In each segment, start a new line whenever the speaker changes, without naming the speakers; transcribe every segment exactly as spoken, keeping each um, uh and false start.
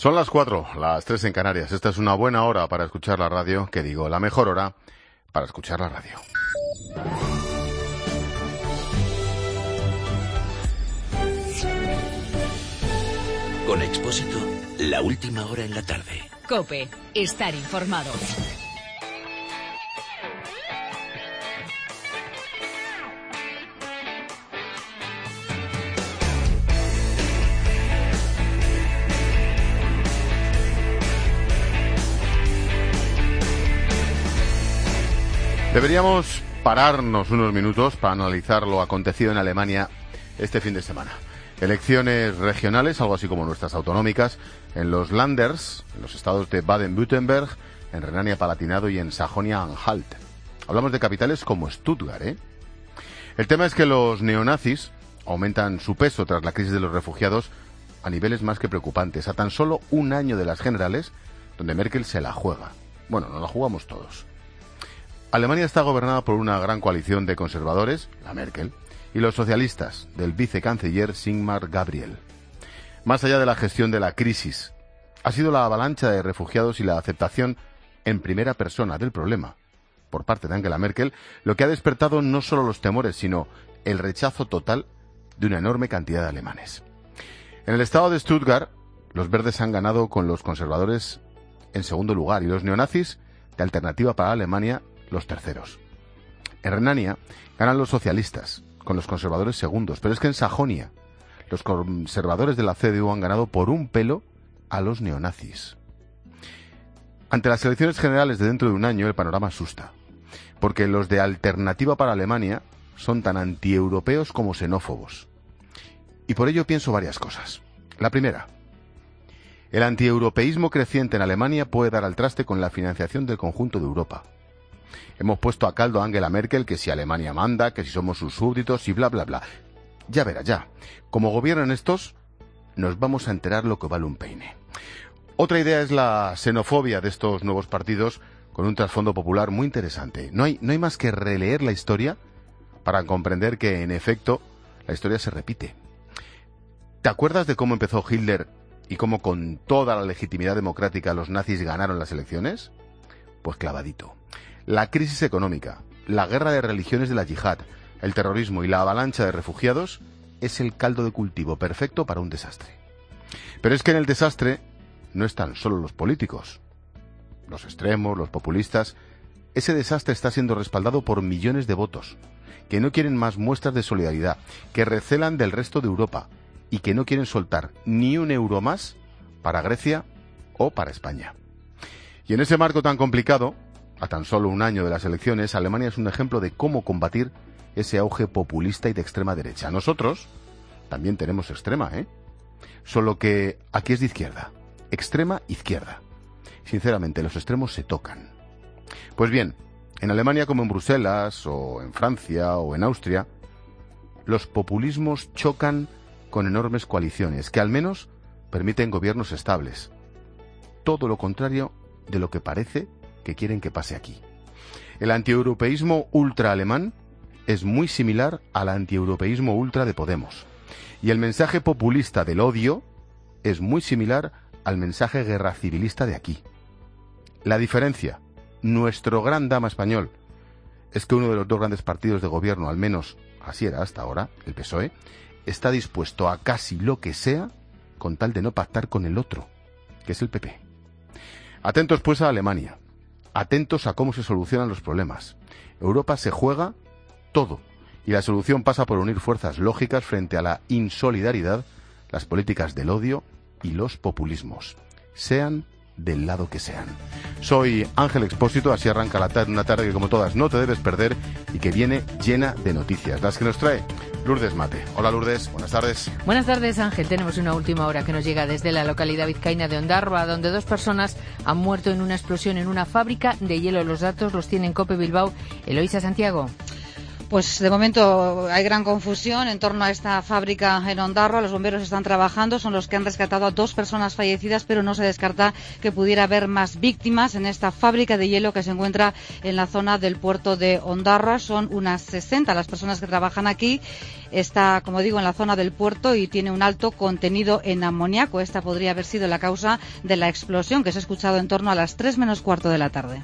Son las cuatro, las tres en Canarias. Esta es una buena hora para escuchar la radio, que digo, la mejor hora para escuchar la radio.
Con Expósito, la última hora en la tarde.
COPE, estar informado.
Deberíamos pararnos unos minutos para analizar lo acontecido en Alemania este fin de semana. Elecciones regionales, algo así como nuestras autonómicas, en los Landers, en los estados de Baden-Württemberg, en Renania-Palatinado y en Sajonia-Anhalt. Hablamos de capitales como Stuttgart, ¿eh? El tema es que los neonazis aumentan su peso tras la crisis de los refugiados a niveles más que preocupantes, a tan solo un año de las generales, donde Merkel se la juega. Bueno, no la jugamos todos. Alemania está gobernada por una gran coalición de conservadores, la Merkel, y los socialistas, del vicecanciller Sigmar Gabriel. Más allá de la gestión de la crisis, ha sido la avalancha de refugiados y la aceptación en primera persona del problema, por parte de Angela Merkel, lo que ha despertado no solo los temores, sino el rechazo total de una enorme cantidad de alemanes. En el estado de Stuttgart, los verdes han ganado con los conservadores en segundo lugar y los neonazis, de Alternativa para Alemania, los terceros. En Renania ganan los socialistas, con los conservadores segundos, pero es que en Sajonia los conservadores de la C D U han ganado por un pelo a los neonazis. Ante las elecciones generales de dentro de un año el panorama asusta, porque los de Alternativa para Alemania son tan antieuropeos como xenófobos. Y por ello pienso varias cosas. La primera, el antieuropeísmo creciente en Alemania puede dar al traste con la financiación del conjunto de Europa. Hemos puesto a caldo a Angela Merkel que si Alemania manda, que si somos sus súbditos y bla bla bla. Ya verá, ya. Como gobiernan estos, nos vamos a enterar lo que vale un peine. Otra idea es la xenofobia de estos nuevos partidos con un trasfondo popular muy interesante. No hay, no hay más que releer la historia para comprender que, en efecto, la historia se repite. ¿Te acuerdas de cómo empezó Hitler y cómo con toda la legitimidad democrática los nazis ganaron las elecciones? Pues clavadito. La crisis económica, la guerra de religiones de la yihad, el terrorismo y la avalancha de refugiados es el caldo de cultivo perfecto para un desastre. Pero es que en el desastre no están solo los políticos, los extremos, los populistas. Ese desastre está siendo respaldado por millones de votos, que no quieren más muestras de solidaridad, que recelan del resto de Europa y que no quieren soltar ni un euro más para Grecia o para España. Y en ese marco tan complicado, a tan solo un año de las elecciones, Alemania es un ejemplo de cómo combatir ese auge populista y de extrema derecha. Nosotros también tenemos extrema, ¿eh? Solo que aquí es de izquierda. Extrema izquierda. Sinceramente, los extremos se tocan. Pues bien, en Alemania como en Bruselas, o en Francia, o en Austria, los populismos chocan con enormes coaliciones que al menos permiten gobiernos estables. Todo lo contrario de lo que parece que quieren que pase aquí. El antieuropeísmo ultra alemán es muy similar al antieuropeísmo ultra de Podemos. Y el mensaje populista del odio es muy similar al mensaje guerra civilista de aquí. La diferencia, nuestro gran dama español, es que uno de los dos grandes partidos de gobierno, al menos así era hasta ahora, el P S O E, está dispuesto a casi lo que sea con tal de no pactar con el otro, que es el P P. Atentos pues a Alemania. Atentos a cómo se solucionan los problemas. Europa se juega todo y la solución pasa por unir fuerzas lógicas frente a la insolidaridad, las políticas del odio y los populismos, sean del lado que sean. Soy Ángel Expósito, así arranca la tarde, una tarde que como todas no te debes perder y que viene llena de noticias, las que nos trae Lourdes Mate. Hola Lourdes, buenas tardes.
Buenas tardes Ángel, tenemos una última hora que nos llega desde la localidad vizcaína de Ondarroa, donde dos personas han muerto en una explosión en una fábrica de hielo. Los datos los tiene en COPE Bilbao. Eloísa Santiago.
Pues de momento hay gran confusión en torno a esta fábrica en Ondarroa. Los bomberos están trabajando, son los que han rescatado a dos personas fallecidas, pero no se descarta que pudiera haber más víctimas en esta fábrica de hielo que se encuentra en la zona del puerto de Ondarroa. Son unas sesenta las personas que trabajan aquí. Está, como digo, en la zona del puerto y tiene un alto contenido en amoníaco. Esta podría haber sido la causa de la explosión que se ha escuchado en torno a las tres menos cuarto de la tarde.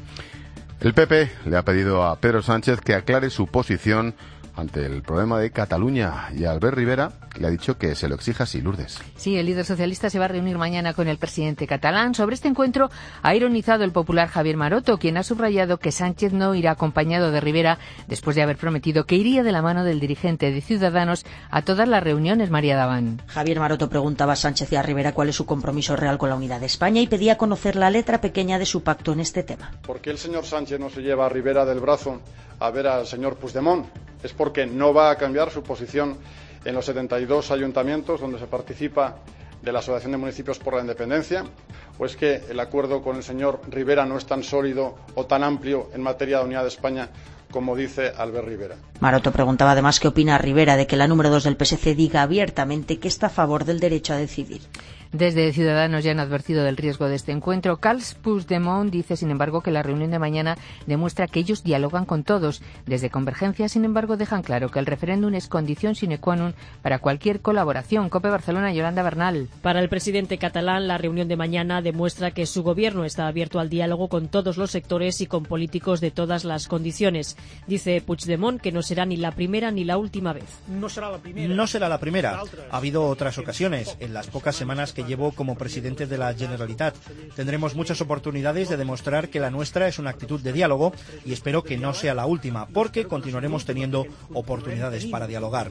El P P le ha pedido a Pedro Sánchez que aclare su posición ante el problema de Cataluña y Albert Rivera le ha dicho que se lo exija así, Lourdes.
Sí, el líder socialista se va a reunir mañana con el presidente catalán. Sobre este encuentro ha ironizado el popular Javier Maroto, quien ha subrayado que Sánchez no irá acompañado de Rivera después de haber prometido que iría de la mano del dirigente de Ciudadanos a todas las reuniones. María Daván.
Javier Maroto preguntaba a Sánchez y a Rivera cuál es su compromiso real con la unidad de España y pedía conocer la letra pequeña de su pacto en este tema.
¿Por qué el señor Sánchez no se lleva a Rivera del brazo a ver al señor Puigdemont? ¿Es porque no va a cambiar su posición en los setenta y dos ayuntamientos donde se participa de la Asociación de Municipios por la Independencia? ¿O es que el acuerdo con el señor Rivera no es tan sólido o tan amplio en materia de unidad de España como dice Albert Rivera?
Maroto preguntaba además qué opina Rivera de que la número dos del P S C diga abiertamente que está a favor del derecho a decidir.
Desde Ciudadanos ya han advertido del riesgo de este encuentro. Carles Puigdemont dice, sin embargo, que la reunión de mañana demuestra que ellos dialogan con todos. Desde Convergencia, sin embargo, dejan claro que el referéndum es condición sine qua non para cualquier colaboración. COPE Barcelona, Yolanda Bernal.
Para el presidente catalán, la reunión de mañana demuestra que su gobierno está abierto al diálogo con todos los sectores y con políticos de todas las condiciones. Dice Puigdemont que no será ni la primera ni la última vez.
No será la primera. No será la primera. Ha habido otras ocasiones en las pocas semanas que llevo como presidente de la Generalitat. Tendremos muchas oportunidades de demostrar que la nuestra es una actitud de diálogo y espero que no sea la última, porque continuaremos teniendo oportunidades para dialogar.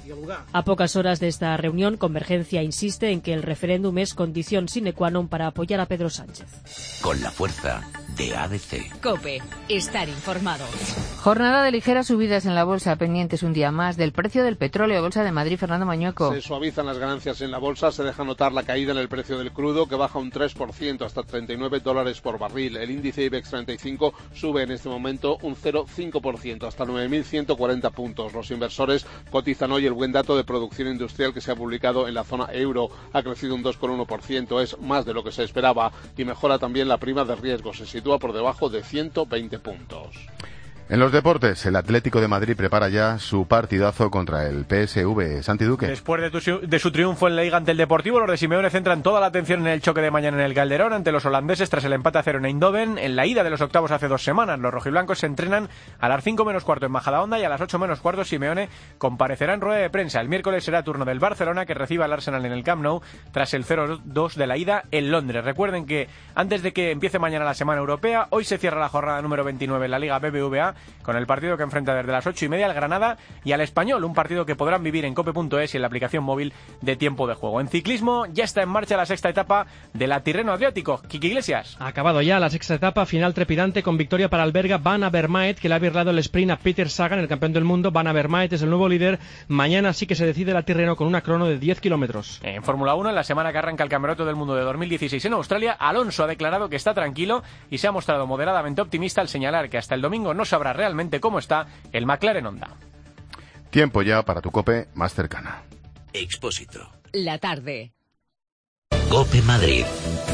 A pocas horas de esta reunión, Convergencia insiste en que el referéndum es condición sine qua non para apoyar a Pedro Sánchez.
Con la fuerza de A D C.
COPE. Estar informado.
Jornada de ligeras subidas en la bolsa, pendientes un día más del precio del petróleo. Bolsa de Madrid, Fernando Mañueco.
Se suavizan las ganancias en la bolsa, se deja notar la caída en el precio del crudo, que baja un tres por ciento hasta treinta y nueve dólares por barril. El índice IBEX treinta y cinco sube en este momento un cero coma cinco por ciento hasta nueve mil ciento cuarenta puntos. Los inversores cotizan hoy el buen dato de producción industrial que se ha publicado en la zona euro. Ha crecido un dos coma uno por ciento, es más de lo que se esperaba, y mejora también la prima de riesgo, se sitúa por debajo de ciento veinte puntos.
En los deportes, el Atlético de Madrid prepara ya su partidazo contra el P S V. Santi Duque.
Después de, tu, de su triunfo en la Liga ante el Deportivo, los de Simeone centran toda la atención en el choque de mañana en el Calderón ante los holandeses tras el empate a cero en Eindhoven. En la ida de los octavos hace dos semanas, los rojiblancos se entrenan a las cinco menos cuarto en Majadahonda y a las ocho menos cuarto Simeone comparecerá en rueda de prensa. El miércoles será turno del Barcelona, que reciba al Arsenal en el Camp Nou tras el cero dos de la ida en Londres. Recuerden que antes de que empiece mañana la semana europea, hoy se cierra la jornada número veintinueve en la Liga B B V A con el partido que enfrenta desde las ocho y media al Granada y al Español, un partido que podrán vivir en cope punto es y en la aplicación móvil de Tiempo de Juego. En ciclismo ya está en marcha la sexta etapa de la Tirreno Adriático. Kiki Iglesias.
Ha acabado ya la sexta etapa, final trepidante con victoria para el belga Van Avermaet, que le ha birlado el sprint a Peter Sagan, el campeón del mundo. Van Avermaet es el nuevo líder. Mañana sí que se decide la Tirreno con una crono de diez kilómetros.
En Fórmula uno, en la semana que arranca el Campeonato del Mundo de dos mil dieciséis en Australia, Alonso ha declarado que está tranquilo y se ha mostrado moderadamente optimista al señalar que hasta el domingo no sabrá realmente cómo está el McLaren Honda.
Tiempo ya para tu COPE más cercana.
Expósito.
La tarde.
COPE Madrid.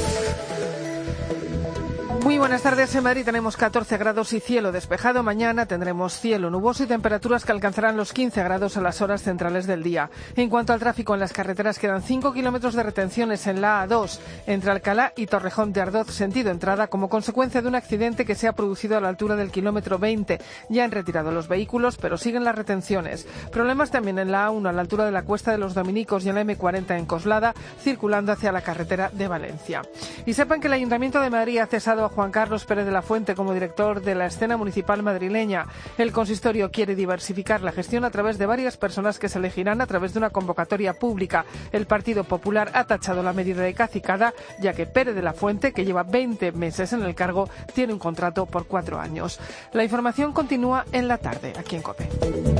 Muy buenas tardes. En Madrid tenemos catorce grados y cielo despejado. Mañana tendremos cielo nuboso y temperaturas que alcanzarán los quince grados a las horas centrales del día. En cuanto al tráfico en las carreteras, quedan cinco kilómetros de retenciones en la A dos entre Alcalá y Torrejón de Ardoz, sentido entrada, como consecuencia de un accidente que se ha producido a la altura del kilómetro veinte. Ya han retirado los vehículos, pero siguen las retenciones. Problemas también en la A uno a la altura de la Cuesta de los Dominicos y en la eme cuarenta en Coslada, circulando hacia la carretera de Valencia. Y sepan que el Ayuntamiento de Madrid ha cesado a Juan Carlos Pérez de la Fuente como director de la escena municipal madrileña. El consistorio quiere diversificar la gestión a través de varias personas que se elegirán a través de una convocatoria pública. El Partido Popular ha tachado la medida de cacicada, ya que Pérez de la Fuente, que lleva veinte meses en el cargo, tiene un contrato por cuatro años. La información continúa en la tarde, aquí en COPE.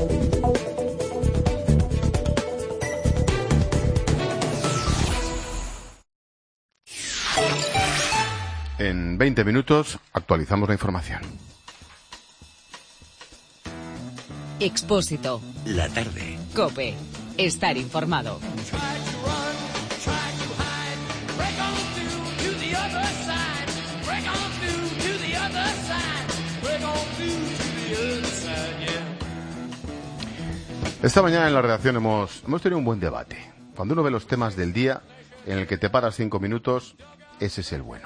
En veinte minutos actualizamos la información.
Expósito.
La tarde.
COPE. Estar informado.
Esta mañana en la redacción hemos, hemos tenido un buen debate. Cuando uno ve los temas del día en el que te paras cinco minutos, ese es el bueno.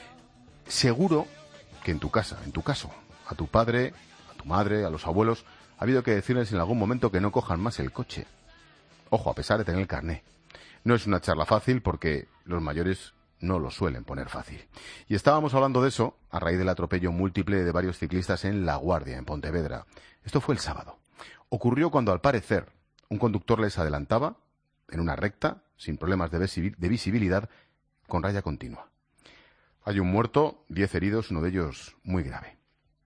Seguro que en tu casa, en tu caso, a tu padre, a tu madre, a los abuelos, ha habido que decirles en algún momento que no cojan más el coche. Ojo, a pesar de tener el carné. No es una charla fácil porque los mayores no lo suelen poner fácil. Y estábamos hablando de eso a raíz del atropello múltiple de varios ciclistas en La Guardia, en Pontevedra. Esto fue el sábado. Ocurrió cuando, al parecer, un conductor les adelantaba en una recta, sin problemas de visibilidad, con raya continua. Hay un muerto, diez heridos, uno de ellos muy grave.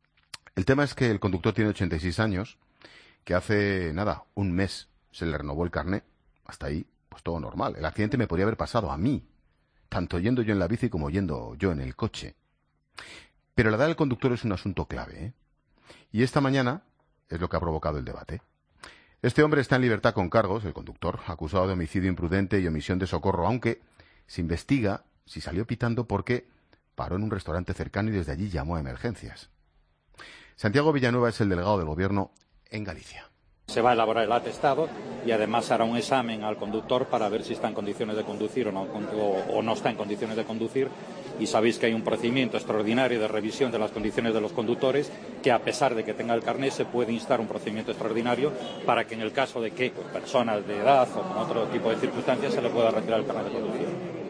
El tema es que el conductor tiene ochenta y seis años, que hace, nada, un mes se le renovó el carné. Hasta ahí, pues todo normal. El accidente me podría haber pasado a mí, tanto yendo yo en la bici como yendo yo en el coche. Pero la edad del conductor es un asunto clave, ¿eh? Y esta mañana es lo que ha provocado el debate. Este hombre está en libertad con cargos, el conductor, acusado de homicidio imprudente y omisión de socorro, aunque se investiga si salió pitando porque paró en un restaurante cercano y desde allí llamó a emergencias. Santiago Villanueva es el delegado del Gobierno en Galicia.
Se va a elaborar el atestado y además hará un examen al conductor para ver si está en condiciones de conducir o no, o, o no está en condiciones de conducir. Y sabéis que hay un procedimiento extraordinario de revisión de las condiciones de los conductores que, a pesar de que tenga el carné, se puede instar un procedimiento extraordinario para que en el caso de que pues, personas de edad o con otro tipo de circunstancias se le pueda retirar el carné de conducir.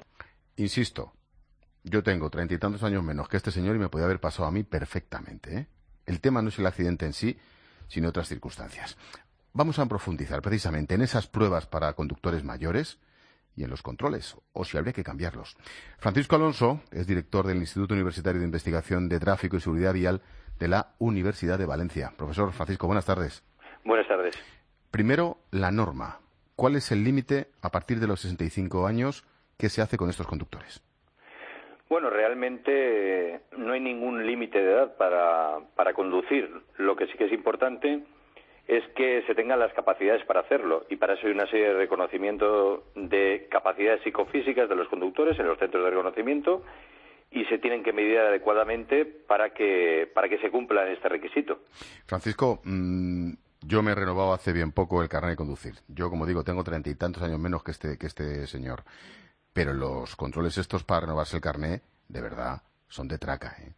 Insisto, yo tengo treinta y tantos años menos que este señor y me podía haber pasado a mí perfectamente, ¿eh? El tema no es el accidente en sí, sino otras circunstancias. Vamos a profundizar precisamente en esas pruebas para conductores mayores y en los controles, o si habría que cambiarlos. Francisco Alonso es director del Instituto Universitario de Investigación de Tráfico y Seguridad Vial de la Universidad de Valencia. Profesor Francisco, buenas tardes.
Buenas tardes.
Primero, la norma. ¿Cuál es el límite a partir de los sesenta y cinco años que se hace con estos conductores?
Bueno, realmente no hay ningún límite de edad para, para conducir. Lo que sí que es importante es que se tengan las capacidades para hacerlo, y para eso hay una serie de reconocimiento de capacidades psicofísicas de los conductores en los centros de reconocimiento, y se tienen que medir adecuadamente para que para que se cumpla este requisito.
Francisco, mmm, yo me he renovado hace bien poco el carnet de conducir. Yo, como digo, tengo treinta y tantos años menos que este que este señor, pero los controles estos para renovarse el carnet, de verdad, son de traca, ¿eh?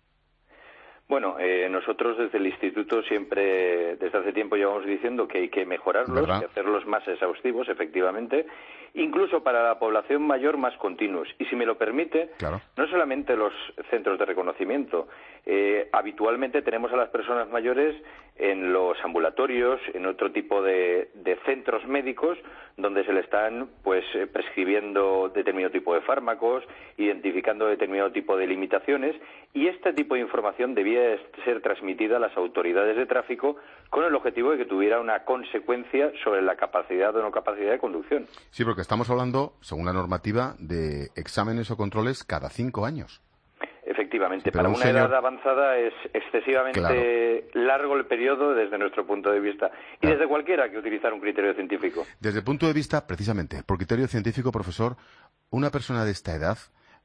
Bueno, eh, nosotros desde el Instituto siempre, desde hace tiempo llevamos diciendo que hay que mejorarlos,
¿verdad?
Y hacerlos más exhaustivos, efectivamente, incluso para la población mayor más continuos. Y si me lo permite,
claro,
no solamente los centros de reconocimiento, eh, habitualmente tenemos a las personas mayores en los ambulatorios, en otro tipo de, de centros médicos, donde se le están pues eh, prescribiendo determinado tipo de fármacos, identificando determinado tipo de limitaciones, y este tipo de información debía ser transmitida a las autoridades de tráfico con el objetivo de que tuviera una consecuencia sobre la capacidad o no capacidad de conducción.
Sí, porque estamos hablando, según la normativa, de exámenes o controles cada cinco años.
Efectivamente,
sí,
para
un
una
señor...
edad avanzada es excesivamente claro. largo el periodo desde nuestro punto de vista, y claro, desde cualquiera que utilizar un criterio científico.
Desde el punto de vista, precisamente, por criterio científico, profesor, una persona de esta edad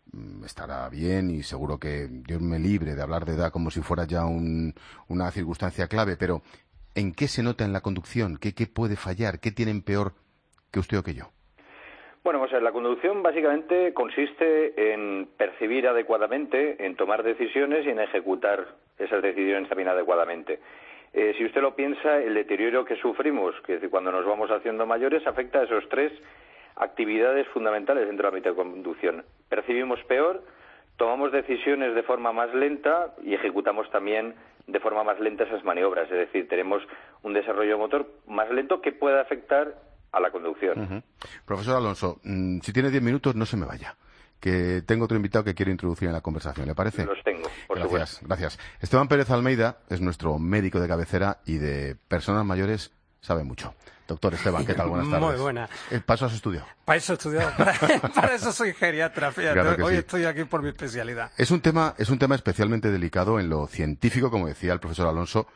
estará bien, y seguro que Dios me libre de hablar de edad como si fuera ya un, una circunstancia clave, pero ¿en qué se nota en la conducción? ¿Qué, qué puede fallar? ¿Qué tienen peor que usted o que yo?
Bueno, o sea, la conducción básicamente consiste en percibir adecuadamente, en tomar decisiones y en ejecutar esas decisiones también adecuadamente. Eh, si usted lo piensa, el deterioro que sufrimos, que es decir, cuando nos vamos haciendo mayores, afecta a esos tres actividades fundamentales dentro del ámbito de conducción. Percibimos peor, tomamos decisiones de forma más lenta y ejecutamos también de forma más lenta esas maniobras. Es decir, tenemos un desarrollo motor más lento que puede afectar a la conducción.
Uh-huh. Profesor Alonso, mmm, si tiene diez minutos, no se me vaya, que tengo otro invitado que quiero introducir en la conversación, ¿le parece?
Los tengo, por
gracias,
supuesto.
Gracias. Esteban Pérez Almeida es nuestro médico de cabecera y de personas mayores sabe mucho. Doctor Esteban, ¿qué tal? Buenas tardes.
Muy buena.
¿Para eso has estudiado?
Para eso he estudiado. Para, para eso soy geriatra, fíjate. Claro Hoy sí. Estoy aquí por mi especialidad.
Es un tema, es un tema especialmente delicado en lo científico, como decía el profesor Alonso,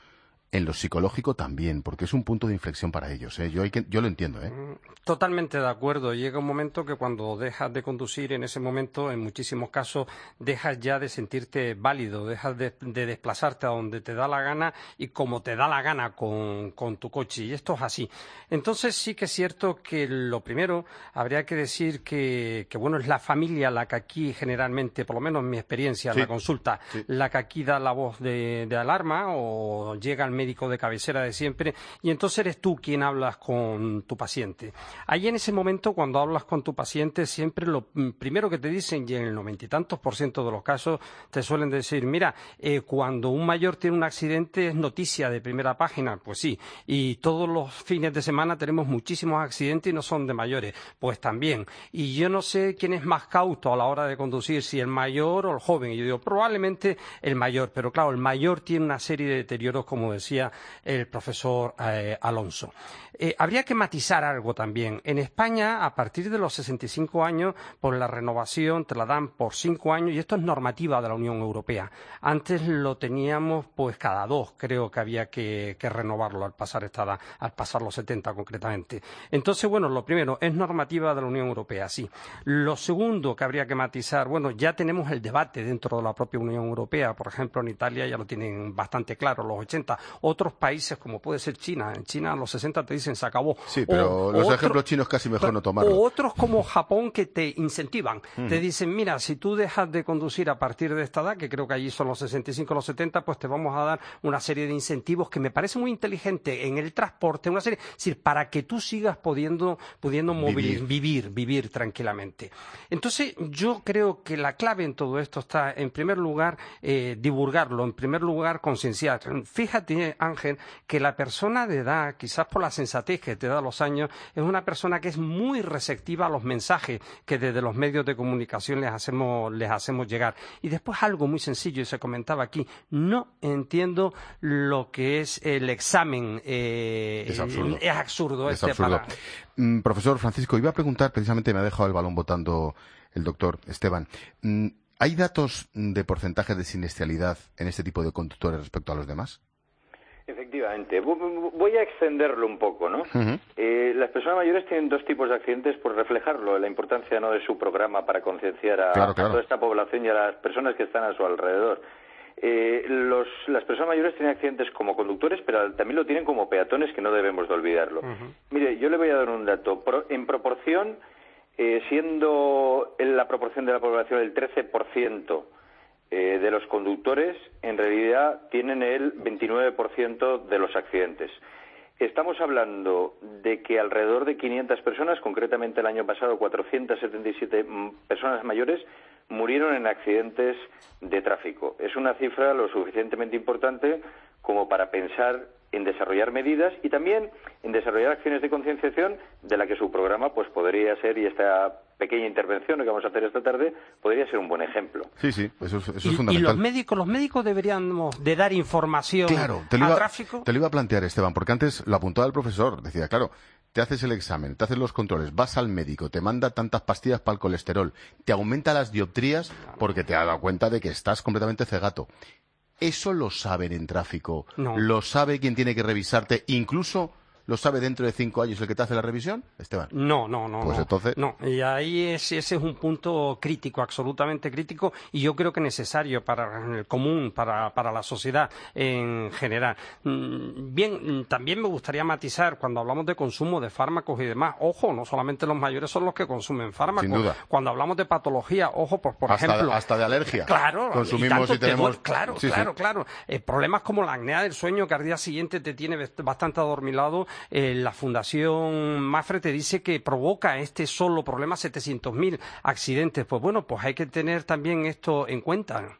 en lo psicológico también, porque es un punto de inflexión para ellos, ¿eh? Yo, hay que, yo lo entiendo, ¿eh?
Totalmente de acuerdo. Llega un momento que cuando dejas de conducir, en ese momento, en muchísimos casos, dejas ya de sentirte válido, dejas de, de desplazarte a donde te da la gana y como te da la gana con, con tu coche. Y esto es así. Entonces sí que es cierto que lo primero habría que decir que, que bueno, es la familia la que aquí generalmente, por lo menos en mi experiencia, en
Sí.
la consulta,
Sí.
la que aquí da la voz de, de alarma o llega al médico de cabecera de siempre y entonces eres tú quien hablas con tu paciente. Ahí en ese momento, cuando hablas con tu paciente, siempre lo mm, primero que te dicen, y en el noventa y tantos por ciento de los casos, te suelen decir, mira, eh, cuando un mayor tiene un accidente es noticia de primera página. Pues sí, y todos los fines de semana tenemos muchísimos accidentes y no son de mayores. Pues también. Y yo no sé quién es más cauto a la hora de conducir, si el mayor o el joven. Y yo digo, probablemente el mayor, pero claro, el mayor tiene una serie de deterioros, como decía el profesor eh, Alonso. Eh, habría que matizar algo también. En España, a partir de los sesenta y cinco años, por la renovación te la dan por cinco años y esto es normativa de la Unión Europea. Antes lo teníamos pues cada dos, creo que había que, que renovarlo al pasar esta edad, al pasar los setenta concretamente. Entonces, bueno, lo primero, es normativa de la Unión Europea, sí. Lo segundo que habría que matizar, bueno, ya tenemos el debate dentro de la propia Unión Europea. Por ejemplo, en Italia ya lo tienen bastante claro, los ochenta. Otros países, como puede ser China, en China a los sesenta te dicen se acabó.
Sí, pero
O-
los
otro-
ejemplos chinos casi mejor no tomarlos.
O otros como Japón que te incentivan.
Ujú.
Te dicen, mira, si tú dejas de conducir a partir de esta edad, que creo que allí son los sesenta y cinco, los setenta, pues te vamos a dar una serie de incentivos que me parece muy inteligente en el transporte, una serie, es decir, para que tú sigas pudiendo, pudiendo movili-
Vivir.
vivir, vivir tranquilamente. Entonces, yo creo que la clave en todo esto está, en primer lugar, eh, divulgarlo, en primer lugar, concienciar. Fíjate, Ángel, que la persona de edad, quizás por la sensatez que te da los años, es una persona que es muy receptiva a los mensajes que desde los medios de comunicación les hacemos, les hacemos llegar. Y después algo muy sencillo, y se comentaba aquí, no entiendo lo que es el examen. Eh,
Es absurdo.
Es absurdo.
Es
este
absurdo.
para-
Mm, profesor Francisco, iba a preguntar, precisamente me ha dejado el balón botando el doctor Esteban. Mm, ¿Hay datos de porcentaje de siniestralidad en este tipo de conductores respecto a los demás?
Efectivamente. Bu- bu- Voy a extenderlo un poco, ¿no?
Ujú.
Eh, las personas mayores tienen dos tipos de accidentes por reflejarlo, la importancia no de su programa para concienciar a,
Claro,
a
claro.
toda esta población y a las personas que están a su alrededor. Eh, los, las personas mayores tienen accidentes como conductores, pero también lo tienen como peatones, que no debemos de olvidarlo. Mire, yo le voy a dar un dato. Pro- en proporción, eh, siendo en la proporción de la población el trece por ciento eh, de los conductores, en realidad tienen el veintinueve por ciento de los accidentes. Estamos hablando de que alrededor de quinientas personas, concretamente el año pasado cuatrocientas setenta y siete mm, personas mayores, murieron en accidentes de tráfico. Es una cifra lo suficientemente importante como para pensar en desarrollar medidas y también en desarrollar acciones de concienciación de la que su programa pues podría ser, y esta pequeña intervención que vamos a hacer esta tarde podría ser un buen ejemplo.
Sí, sí, eso es, eso es
Y, y
fundamental.
los médicos, los médicos deberíamos de dar información
Claro, te lo,
al
iba,
tráfico.
te lo iba a plantear, Esteban, porque antes lo apuntaba el profesor. Decía, claro, te haces el examen, te haces los controles, vas al médico, te manda tantas pastillas para el colesterol, te aumenta las dioptrías porque te has dado cuenta de que estás completamente cegato. ¿Eso lo saben en tráfico?
No.
¿Lo sabe quien tiene que revisarte? ¿Incluso lo sabe dentro de cinco años el que te hace la revisión, Esteban?
No, no, no.
Pues
no.
entonces-
No, y ahí es, ese es un punto crítico, absolutamente crítico, y yo creo que necesario para el común, para, para la sociedad en general. Mm, Bien, mm, también me gustaría matizar, cuando hablamos de consumo de fármacos y demás, ojo, no solamente los mayores son los que consumen fármacos.
Sin duda.
Cuando hablamos de patología, ojo, pues, por
hasta,
ejemplo...
hasta de alergia.
Claro,
consumimos
tanto
y
te
tenemos.
duele- claro,
Sí, sí.
claro, claro. Eh, problemas como la apnea del sueño, que al día siguiente te tiene best- bastante adormilado. Eh, la Fundación Mafre te dice que provoca este solo problema setecientos mil accidentes. Pues bueno, pues hay que tener también esto en cuenta.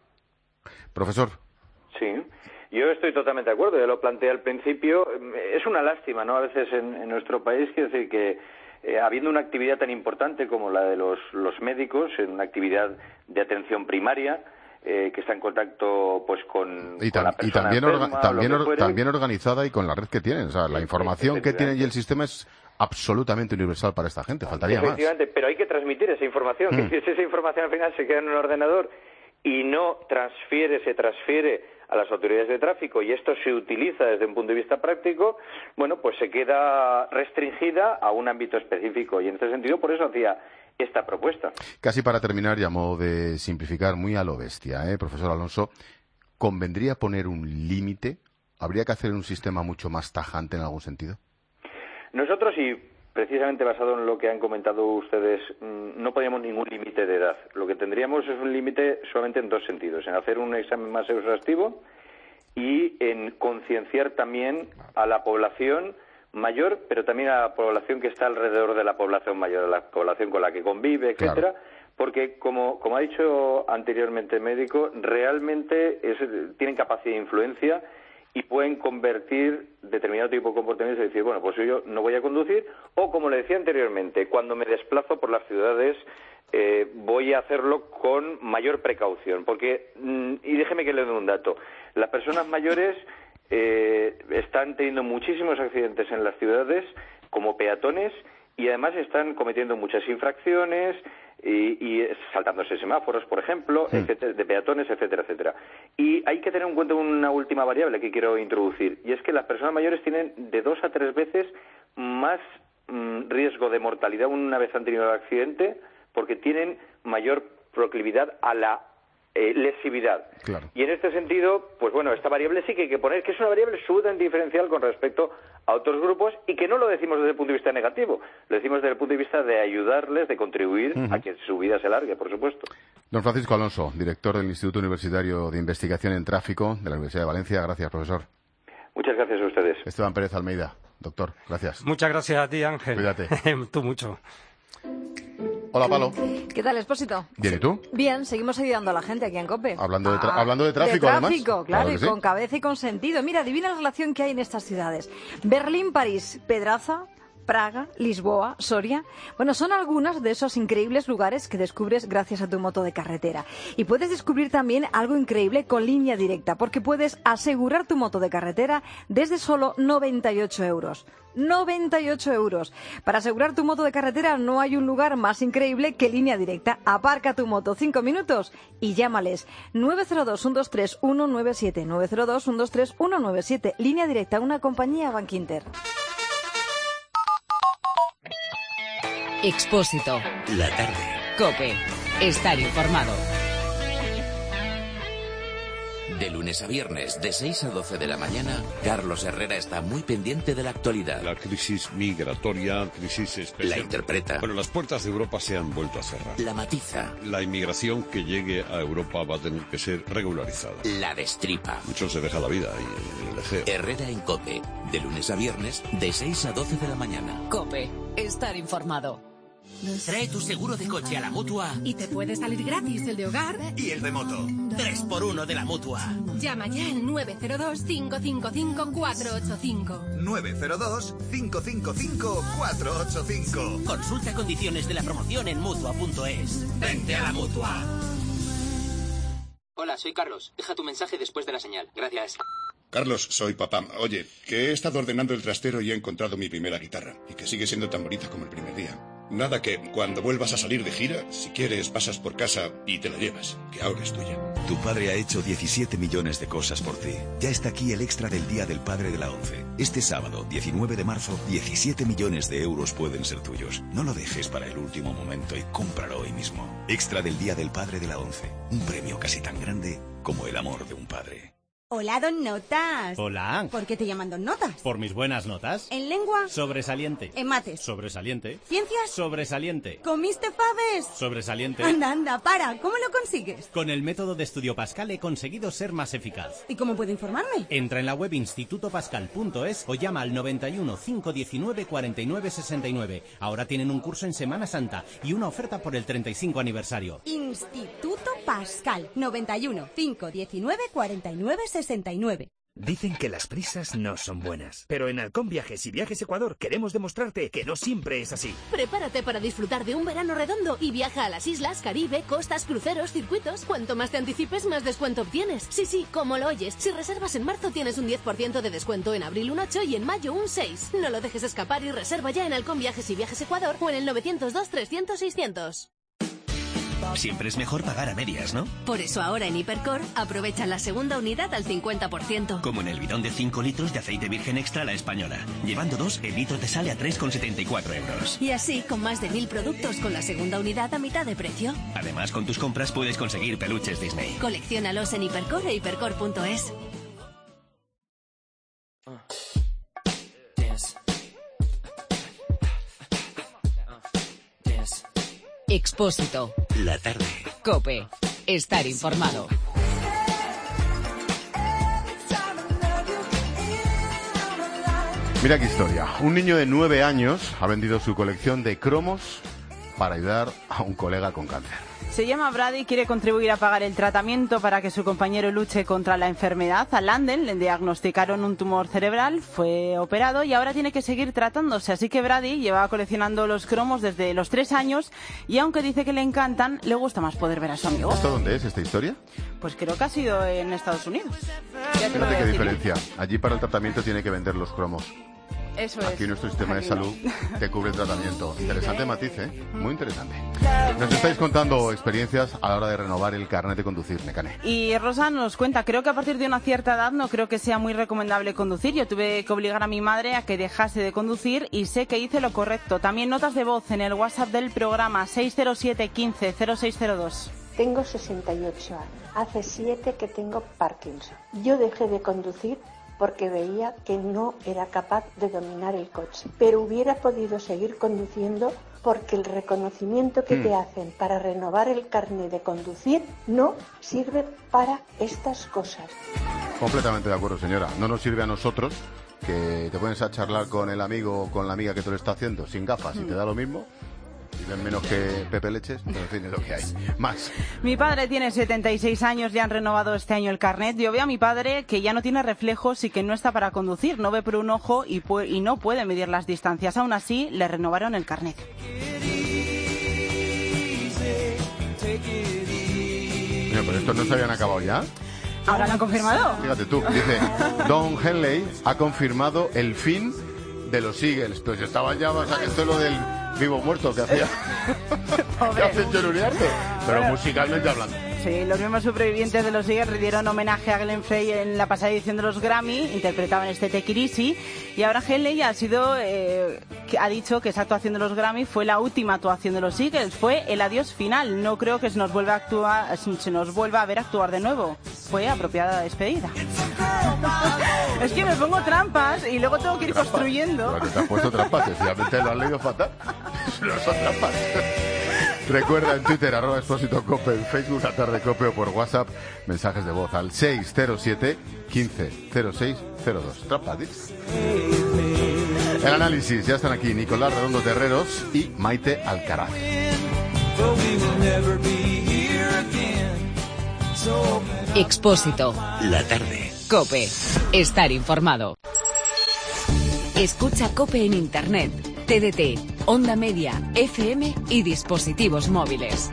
Profesor.
Sí, yo estoy totalmente de acuerdo, ya lo planteé al principio. Es una lástima, ¿no? A veces en, en nuestro país, quiero decir que eh, habiendo una actividad tan importante como la de los, los médicos, en una actividad de atención primaria, eh, que está en contacto pues con,
Y,
con
tam-
la
y
persona
también,
enferma,
orga-
o
también,
lo que
or-
fuere.
también organizada y con la red que tienen. O sea, la información que tienen y el sistema es absolutamente universal para esta gente. Faltaría más.
Efectivamente, pero hay que transmitir esa información.
Mm.
Que si esa información al final se queda en un ordenador y no transfiere, se transfiere a las autoridades de tráfico y esto se utiliza desde un punto de vista práctico, bueno, pues se queda restringida a un ámbito específico y en este sentido por eso hacía esta propuesta.
Casi para terminar, y a modo de simplificar muy a lo bestia, ¿eh, profesor Alonso? ¿Convendría poner un límite? ¿Habría que hacer un sistema mucho más tajante en algún sentido?
Nosotros, y precisamente basado en lo que han comentado ustedes, no poníamos ningún límite de edad. Lo que tendríamos es un límite solamente en dos sentidos, en hacer un examen más exhaustivo y en concienciar también a la población mayor, pero también a la población que está alrededor de la población mayor, a la población con la que convive, etcétera, claro. Porque, como, como ha dicho anteriormente el médico, realmente es, tienen capacidad de influencia y pueden convertir determinado tipo de comportamientos y decir, bueno, pues yo no voy a conducir, o como le decía anteriormente, cuando me desplazo por las ciudades eh, voy a hacerlo con mayor precaución, porque, y déjeme que le dé un dato, las personas mayores eh, están teniendo muchísimos accidentes en las ciudades como peatones y además están cometiendo muchas infracciones y, y saltándose semáforos, por ejemplo, sí. etcétera, de peatones, etcétera, etcétera. Y hay que tener en cuenta una última variable que quiero introducir, y es que las personas mayores tienen de dos a tres veces más mmm, riesgo de mortalidad una vez han tenido el accidente, porque tienen mayor proclividad a la eh, lesividad.
Claro.
Y en este sentido, pues bueno, esta variable sí que hay que poner, que es una variable absolutamente diferencial con respecto a otros grupos, y que no lo decimos desde el punto de vista negativo, lo decimos desde el punto de vista de ayudarles, de contribuir uh-huh. a que su vida se alargue, por supuesto.
Don Francisco Alonso, director del Instituto Universitario de Investigación en Tráfico de la Universidad de Valencia. Gracias, profesor.
Muchas gracias a ustedes.
Esteban Pérez Almeida, doctor, gracias.
Muchas gracias a ti, Ángel.
Cuídate.
Tú mucho.
Hola, Palo.
¿Qué tal, Expósito?
Bien, ¿y tú?
Bien, seguimos ayudando a la gente aquí en COPE.
Hablando de, tra-
ah,
hablando de tráfico,
de
además.
tráfico, claro,
claro
y
sí.
con cabeza y con sentido. Mira, adivina la relación que hay en estas ciudades. Berlín, París, Pedraza, Praga, Lisboa, Soria. Bueno, son algunos de esos increíbles lugares que descubres gracias a tu moto de carretera. Y puedes descubrir también algo increíble con Línea Directa, porque puedes asegurar tu moto de carretera desde solo noventa y ocho euros. noventa y ocho euros. Para asegurar tu moto de carretera no hay un lugar más increíble que Línea Directa. Aparca tu moto cinco minutos y llámales nueve cero dos, uno dos tres, uno nueve siete, nueve cero dos, uno dos tres, uno nueve siete. Línea Directa, una compañía Bankinter.
Expósito.
La tarde.
COPE. Estar informado.
De lunes a viernes, de seis a doce de la mañana, Carlos Herrera está muy pendiente de la actualidad.
La crisis migratoria, crisis especial.
La interpreta.
Bueno, las puertas de Europa se han vuelto a cerrar.
La matiza.
La inmigración que llegue a Europa va a tener que ser regularizada.
La destripa.
Muchos se deja la vida y el ejeo.
Herrera en COPE. De lunes a viernes, de seis a doce de la mañana.
COPE. Estar informado.
Trae tu seguro de coche a la Mutua
y te puede salir gratis el de hogar
y el de moto. tres por uno de la Mutua.
Llama ya al nueve cero dos, cinco cinco cinco, cuatro ocho cinco.
nueve cero dos, cinco cinco cinco, cuatro ocho cinco.
Consulta condiciones de la promoción en Mutua punto es. Vente a la Mutua.
Hola, soy Carlos. Deja tu mensaje después de la señal. Gracias.
Carlos, soy papá. Oye, que he estado ordenando el trastero y he encontrado mi primera guitarra. Y que sigue siendo tan bonita como el primer día. Nada, que cuando vuelvas a salir de gira, si quieres pasas por casa y te la llevas, que ahora es tuya.
Tu padre ha hecho diecisiete millones de cosas por ti. Ya está aquí el extra del Día del Padre de la ONCE. Este sábado, diecinueve de marzo, diecisiete millones de euros pueden ser tuyos. No lo dejes para el último momento y cómpralo hoy mismo. Extra del Día del Padre de la ONCE. Un premio casi tan grande como el amor de un padre.
Hola, Don Notas.
Hola.
¿Por qué te llaman Don Notas?
Por mis buenas notas.
¿En lengua?
Sobresaliente.
¿En mates?
Sobresaliente.
¿Ciencias?
Sobresaliente.
¿Comiste faves?
Sobresaliente.
Anda, anda, para. ¿Cómo lo consigues?
Con el método de estudio Pascal he conseguido ser más eficaz.
¿Y cómo puedo informarme?
Entra en la web instituto pascal punto es o llama al noventa y uno, cinco diecinueve, cuarenta y nueve sesenta y nueve. Ahora tienen un curso en Semana Santa y una oferta por el treinta y cinco aniversario.
Instituto Pascal, noventa y uno, cinco diecinueve, cuarenta y nueve sesenta y nueve.
Dicen que las prisas no son buenas, pero en Halcón Viajes y Viajes Ecuador queremos demostrarte que no siempre es así.
Prepárate para disfrutar de un verano redondo y viaja a las islas, Caribe, costas, cruceros, circuitos. Cuanto más te anticipes, más descuento obtienes. Sí, sí, como lo oyes, si reservas en marzo tienes un diez por ciento de descuento, en abril un ocho por ciento y en mayo un seis por ciento. No lo dejes escapar y reserva ya en Halcón Viajes y Viajes Ecuador o en el novecientos dos, trescientos, seiscientos.
Siempre es mejor pagar a medias, ¿no?
Por eso ahora en Hipercor aprovecha la segunda unidad al cincuenta por ciento.
Como en el bidón de cinco litros de aceite virgen extra La Española. Llevando dos, el litro te sale a tres con setenta y cuatro euros.
Y así, con más de mil productos con la segunda unidad a mitad de precio.
Además, con tus compras puedes conseguir peluches Disney.
Colecciónalos en Hipercor e hipercor punto es.
Expósito.
La tarde.
COPE. Estar informado.
Mira qué historia. Un niño de nueve años ha vendido su colección de cromos para ayudar a un colega con cáncer.
Se llama Brady y quiere contribuir a pagar el tratamiento para que su compañero luche contra la enfermedad. A Landen le diagnosticaron un tumor cerebral, fue operado y ahora tiene que seguir tratándose. Así que Brady lleva coleccionando los cromos desde los tres años y aunque dice que le encantan, le gusta más poder ver a su amigo.
¿Esto dónde es, esta historia?
Pues creo que ha sido en Estados Unidos.
Fíjate qué diferencia. Allí para el tratamiento tiene que vender los cromos.
Eso
Aquí
es.
nuestro sistema
Aquí
de salud
no.
te cubre el tratamiento. Interesante matiz, ¿eh? Muy interesante. Nos estáis contando experiencias a la hora de renovar el carnet de conducir, Nekane.
Y Rosa nos cuenta, creo que a partir de una cierta edad no creo que sea muy recomendable conducir. Yo tuve que obligar a mi madre a que dejase de conducir y sé que hice lo correcto. También notas de voz en el WhatsApp del programa seis cero siete quince cero seis cero dos.
Tengo sesenta y ocho años. Hace siete que tengo Parkinson. Yo dejé de conducir porque veía que no era capaz de dominar el coche. Pero hubiera podido seguir conduciendo porque el reconocimiento que mm. te hacen para renovar el carnet de conducir no sirve para estas cosas.
Completamente de acuerdo, señora. No nos sirve a nosotros, que te pones a charlar con el amigo o con la amiga que te lo está haciendo sin gafas mm. y te da lo mismo. Y ven menos que Pepe Leches, pero en fin, es lo que hay. Más.
Mi padre tiene setenta y seis años, ya han renovado este año el carnet. Yo veo a mi padre que ya no tiene reflejos y que no está para conducir, no ve por un ojo y, pu- y no puede medir las distancias. Aún así, le renovaron el carnet.
Mira, pues estos no se habían acabado ya.
¿Ahora lo han confirmado?
Fíjate tú, dice, Don Henley ha confirmado el fin de los Eagles. Pues estaban ya, o sea, que esto es lo del vivo muerto que hacía que hace John Uriarte, pero bueno, musicalmente hablando.
Sí, los mismos supervivientes de los Eagles rindieron homenaje a Glenn Frey en la pasada edición de los Grammy, interpretaban este Take It Easy, y ahora Henley ha sido eh, que ha dicho que esa actuación de los Grammy fue la última actuación de los Eagles, fue el adiós final. No creo que se nos vuelva a actuar, se nos vuelva a ver actuar de nuevo. Fue apropiada despedida. Es que me pongo trampas y luego tengo que ir trampas. construyendo.
Pero te has puesto trampas, sencillamente lo has leído fatal. No son trampas. Recuerda en Twitter, arroba Expósito Cope, en Facebook, La Tarde Cope, o por WhatsApp, mensajes de voz al seis cero siete quince cero seis cero dos. Trampas. El análisis, ya están aquí Nicolás Redondo Terreros y Maite Alcaraz.
Expósito.
La tarde.
COPE. Estar informado. Escucha COPE en Internet, T D T, Onda Media, F M y dispositivos móviles.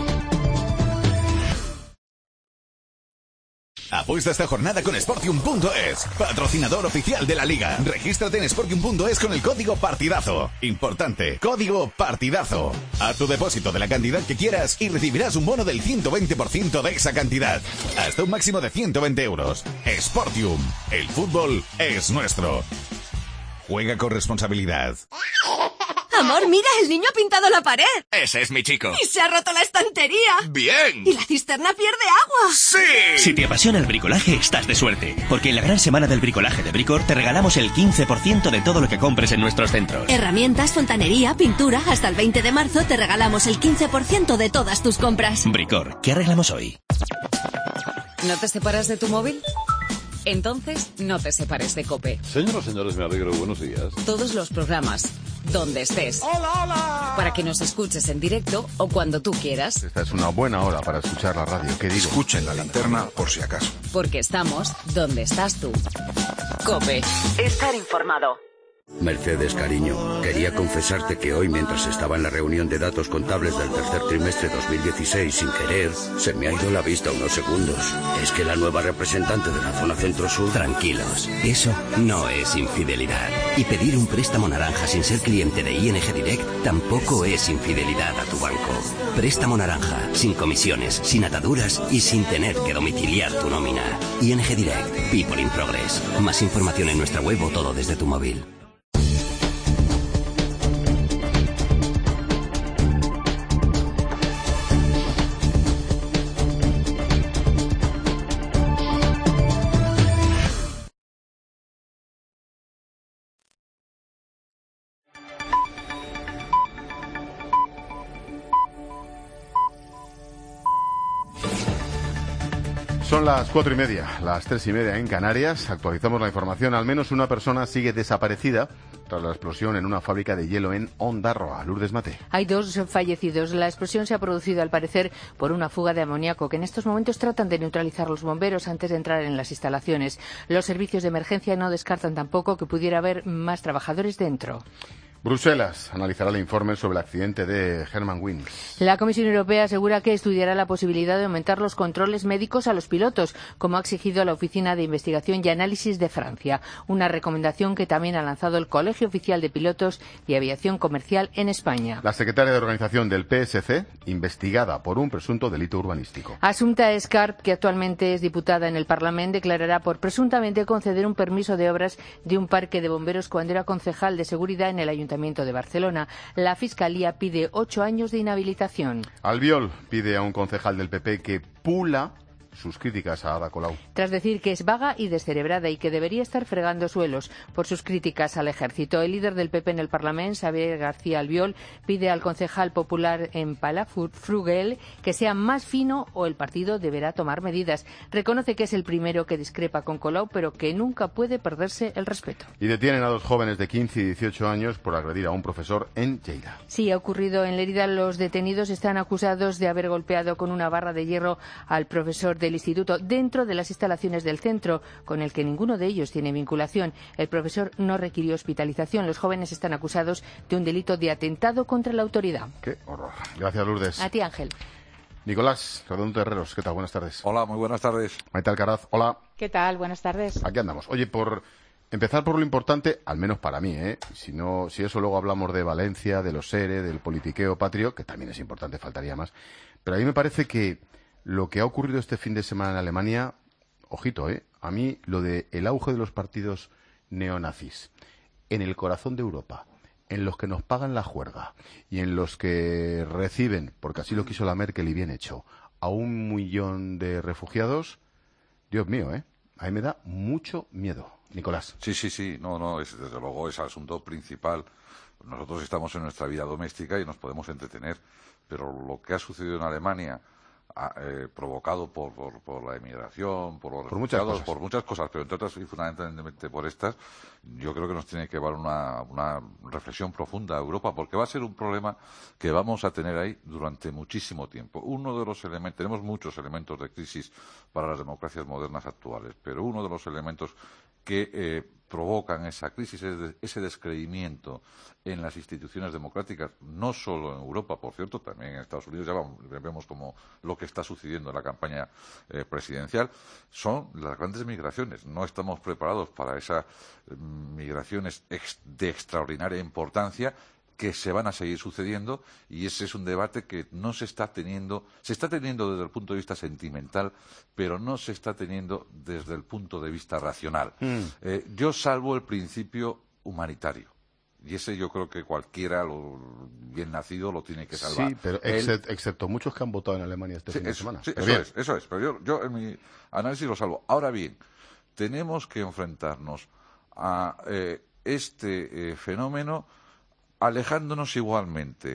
Apuesta esta jornada con Sportium punto es, patrocinador oficial de la Liga. Regístrate en Sportium punto es con el código partidazo. Importante, código partidazo. Haz tu depósito de la cantidad que quieras y recibirás un bono del ciento veinte por ciento de esa cantidad. Hasta un máximo de ciento veinte euros. Sportium, el fútbol es nuestro. Juega con responsabilidad.
Amor, mira, el niño ha pintado la pared.
Ese es mi chico.
Y se ha roto la estantería.
¡Bien!
Y la cisterna pierde agua.
¡Sí! Si te apasiona el bricolaje, estás de suerte. Porque en la gran semana del bricolaje de Bricor te regalamos el quince por ciento de todo lo que compres en nuestros centros.
Herramientas, fontanería, pintura. Hasta el veinte de marzo te regalamos el quince por ciento de todas tus compras.
Bricor, ¿qué arreglamos hoy?
¿No te separas de tu móvil? Entonces, no te separes de COPE.
Señoras y señores, me alegro. Buenos días.
Todos los programas, donde estés.
¡Hola, hola!
Para que nos escuches en directo o cuando tú quieras.
Esta es una buena hora para escuchar la radio. ¿Qué digo?
Escuchen la linterna por si acaso.
Porque estamos donde estás tú. COPE. Estar informado.
Mercedes, cariño, quería confesarte que hoy, mientras estaba en la reunión de datos contables del tercer trimestre dos mil dieciséis, sin querer, se me ha ido la vista unos segundos. Es que la nueva representante de la zona centro-sur...
Tranquilos, eso no es infidelidad. Y pedir un préstamo naranja sin ser cliente de I N G Direct tampoco es infidelidad a tu banco. Préstamo naranja, sin comisiones, sin ataduras y sin tener que domiciliar tu nómina. I N G Direct, People in Progress. Más información en nuestra web o todo desde tu móvil.
Son las cuatro y media, las tres y media en Canarias. Actualizamos la información. Al menos una persona sigue desaparecida tras la explosión en una fábrica de hielo en Ondarroa. Lourdes Mate.
Hay dos fallecidos. La explosión se ha producido, al parecer, por una fuga de amoníaco que en estos momentos tratan de neutralizar los bomberos antes de entrar en las instalaciones. Los servicios de emergencia no descartan tampoco que pudiera haber más trabajadores dentro.
Bruselas analizará el informe sobre el accidente de Germanwings.
La Comisión Europea asegura que estudiará la posibilidad de aumentar los controles médicos a los pilotos, como ha exigido la Oficina de Investigación y Análisis de Francia, una recomendación que también ha lanzado el Colegio Oficial de Pilotos y Aviación Comercial en España.
La secretaria de organización del P S C, investigada por un presunto delito urbanístico.
Assumpta Escarp, que actualmente es diputada en el Parlamento, declarará por presuntamente conceder un permiso de obras de un parque de bomberos cuando era concejal de seguridad en el Ayuntamiento de Barcelona. La Fiscalía pide ocho años de inhabilitación.
Albiol pide a un concejal del P P que pula sus críticas a Ada Colau.
Tras decir que es vaga y descerebrada y que debería estar fregando suelos por sus críticas al ejército, el líder del P P en el Parlamento, Xavier García Albiol, pide al concejal popular en Palafrugell que sea más fino o el partido deberá tomar medidas. Reconoce que es el primero que discrepa con Colau, pero que nunca puede perderse el respeto.
Y detienen a dos jóvenes de quince y dieciocho años por agredir a un profesor en Lleida.
Sí, ha ocurrido en Lérida. Los detenidos están acusados de haber golpeado con una barra de hierro al profesor del instituto dentro de las instalaciones del centro, con el que ninguno de ellos tiene vinculación. El profesor no requirió hospitalización. Los jóvenes están acusados de un delito de atentado contra la autoridad.
Qué horror. Gracias, Lourdes.
A ti, Ángel.
Nicolás Redondo Herreros, ¿qué tal? Buenas tardes.
Hola, muy buenas tardes.
Maite Alcaraz, hola.
¿Qué tal? Buenas tardes.
Aquí andamos. Oye, por empezar por lo importante, al menos para mí, ¿eh? Si no, si eso luego hablamos de Valencia, de los ERE, del politiqueo patrio, que también es importante, faltaría más. Pero a mí me parece que lo que ha ocurrido este fin de semana en Alemania, ojito, ¿eh? A mí lo de el auge de los partidos neonazis en el corazón de Europa, en los que nos pagan la juerga y en los que reciben, porque así lo quiso la Merkel y bien hecho, a un millón de refugiados, Dios mío, ¿eh? A mí me da mucho miedo. Nicolás.
Sí, sí, sí, no, no, es, desde luego es el asunto principal. Nosotros estamos en nuestra vida doméstica y nos podemos entretener, pero lo que ha sucedido en Alemania, Eh, provocado por, por, por la emigración, por los
por muchas
refugiados,
cosas.
por muchas cosas, pero entre otras y fundamentalmente por estas, yo creo que nos tiene que llevar una, una reflexión profunda a Europa, porque va a ser un problema que vamos a tener ahí durante muchísimo tiempo. Uno de los elementos, tenemos muchos elementos de crisis para las democracias modernas actuales, pero uno de los elementos que eh, provocan esa crisis, es ese descreimiento en las instituciones democráticas, no solo en Europa, por cierto, también en Estados Unidos, ya vamos, vemos como lo que está sucediendo en la campaña eh, presidencial, son las grandes migraciones. No estamos preparados para esas eh, migraciones ex, de extraordinaria importancia que se van a seguir sucediendo, y ese es un debate que no se está teniendo, se está teniendo desde el punto de vista sentimental, pero no se está teniendo desde el punto de vista racional. Mm. Eh, yo salvo el principio humanitario, y ese yo creo que cualquiera, lo bien nacido, lo tiene que salvar.
Sí, pero
el...
except, excepto muchos que han votado en Alemania este
sí,
fin de
eso,
semana.
Sí,
pero
eso
bien.
es, eso es, pero yo, yo en mi análisis lo salvo. Ahora bien, tenemos que enfrentarnos a eh, este eh, fenómeno alejándonos igualmente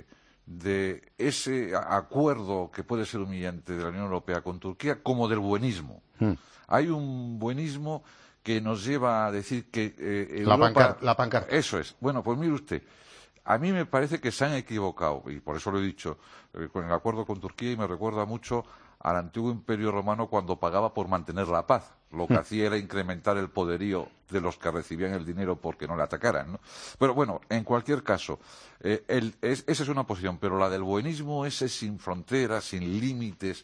de ese acuerdo que puede ser humillante de la Unión Europea con Turquía, como del buenismo. Hmm. Hay un buenismo que nos lleva a decir que eh, Europa...
La pancarta, la pancarta.
Eso es. Bueno, pues mire usted, a mí me parece que se han equivocado, y por eso lo he dicho, eh, con el acuerdo con Turquía, y me recuerda mucho al antiguo Imperio Romano cuando pagaba por mantener la paz. Lo que mm. hacía era incrementar el poderío de los que recibían el dinero porque no le atacaran, ¿no? Pero bueno, en cualquier caso, eh, el, es, esa es una posición, pero la del buenismo, ese sin fronteras, sin límites,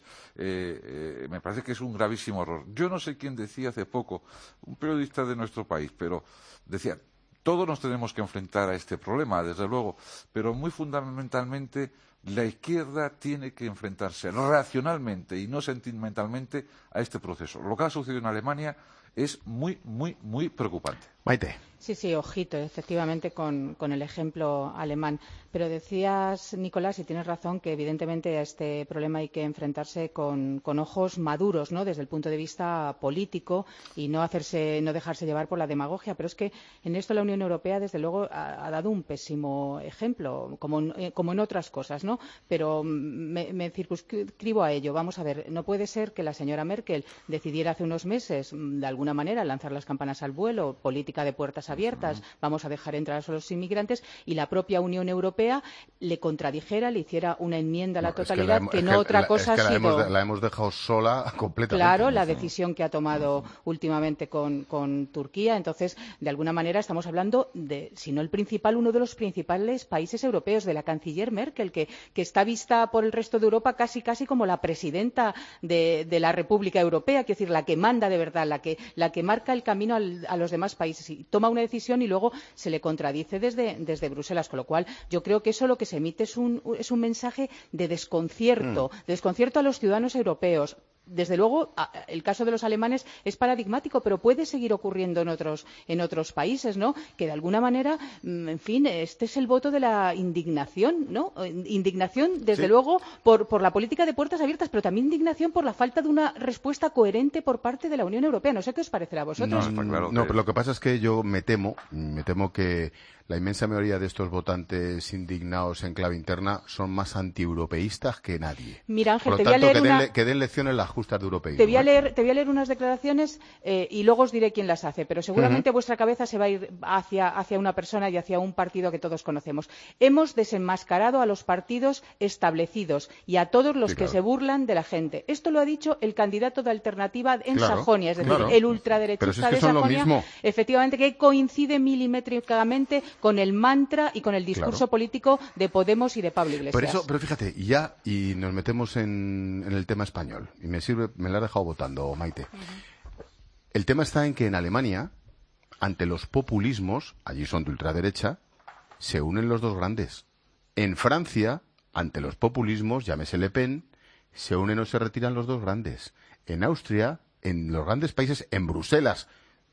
eh, eh, me parece que es un gravísimo error. Yo no sé quién decía hace poco, un periodista de nuestro país, pero decía, todos nos tenemos que enfrentar a este problema, desde luego, pero muy fundamentalmente la izquierda tiene que enfrentarse racionalmente y no sentimentalmente a este proceso. Lo que ha sucedido en Alemania es muy, muy, muy preocupante.
Maite.
Sí, sí, ojito, efectivamente, con, con el ejemplo alemán. Pero decías, Nicolás, y tienes razón, que evidentemente a este problema hay que enfrentarse con, con ojos maduros, ¿no?, desde el punto de vista político y no hacerse, no dejarse llevar por la demagogia. Pero es que en esto la Unión Europea, desde luego, ha, ha dado un pésimo ejemplo, como, eh, como en otras cosas, ¿no? Pero me, me circunscribo a ello. Vamos a ver, no puede ser que la señora Merkel decidiera hace unos meses, de alguna manera, lanzar las campanas al vuelo, política de puertas abiertas, uh-huh. vamos a dejar entrar a los inmigrantes, y la propia Unión Europea le contradijera, le hiciera una enmienda a la no, totalidad, es que, la, que no es que otra la, cosa
es que
ha
la
sido...
Hemos, la hemos dejado sola completamente.
Claro, la decisión que ha tomado uh-huh. últimamente con, con Turquía. Entonces, de alguna manera estamos hablando de, si no el principal, uno de los principales países europeos, de la canciller Merkel, que, que está vista por el resto de Europa casi casi como la presidenta de, de la República Europea, es decir, la que manda de verdad, la que, la que marca el camino al, a los demás países, y toma una decisión y luego se le contradice desde, desde Bruselas, con lo cual yo creo que eso lo que se emite es un, es un mensaje de desconcierto, mm. de desconcierto a los ciudadanos europeos. Desde luego, el caso de los alemanes es paradigmático, pero puede seguir ocurriendo en otros, en otros países, ¿no? Que de alguna manera, en fin, este es el voto de la indignación, ¿no? Indignación, desde sí. luego, por, por la política de puertas abiertas, pero también indignación por la falta de una respuesta coherente por parte de la Unión Europea. No sé qué os parecerá a vosotros.
No, claro no que... pero lo que pasa es que yo me temo, me temo que la inmensa mayoría de estos votantes indignados en clave interna son más antieuropeístas que nadie.
Mira, Ángel,
por lo
te
tanto,
voy a leer
que, den,
una...
que den lecciones las justas de europeísmo.
Te voy a leer, te voy a leer unas declaraciones eh, y luego os diré quién las hace, pero seguramente uh-huh. vuestra cabeza se va a ir hacia, hacia una persona y hacia un partido que todos conocemos. Hemos desenmascarado a los partidos establecidos y a todos los sí, que claro. se burlan de la gente. Esto lo ha dicho el candidato de Alternativa en
claro,
Sajonia, es decir,
claro.
el ultraderechista
es que
de
son
Sajonia,
lo mismo.
efectivamente, que coincide milimétricamente con el mantra y con el discurso claro. político de Podemos y de Pablo Iglesias.
Pero, eso, pero fíjate, ya, y nos metemos en, en el tema español, y me sirve, me lo ha dejado votando, Maite. Uh-huh. El tema está en que en Alemania, ante los populismos, allí son de ultraderecha, se unen los dos grandes. En Francia, ante los populismos, llámese Le Pen, se unen o se retiran los dos grandes. En Austria, en los grandes países, en Bruselas,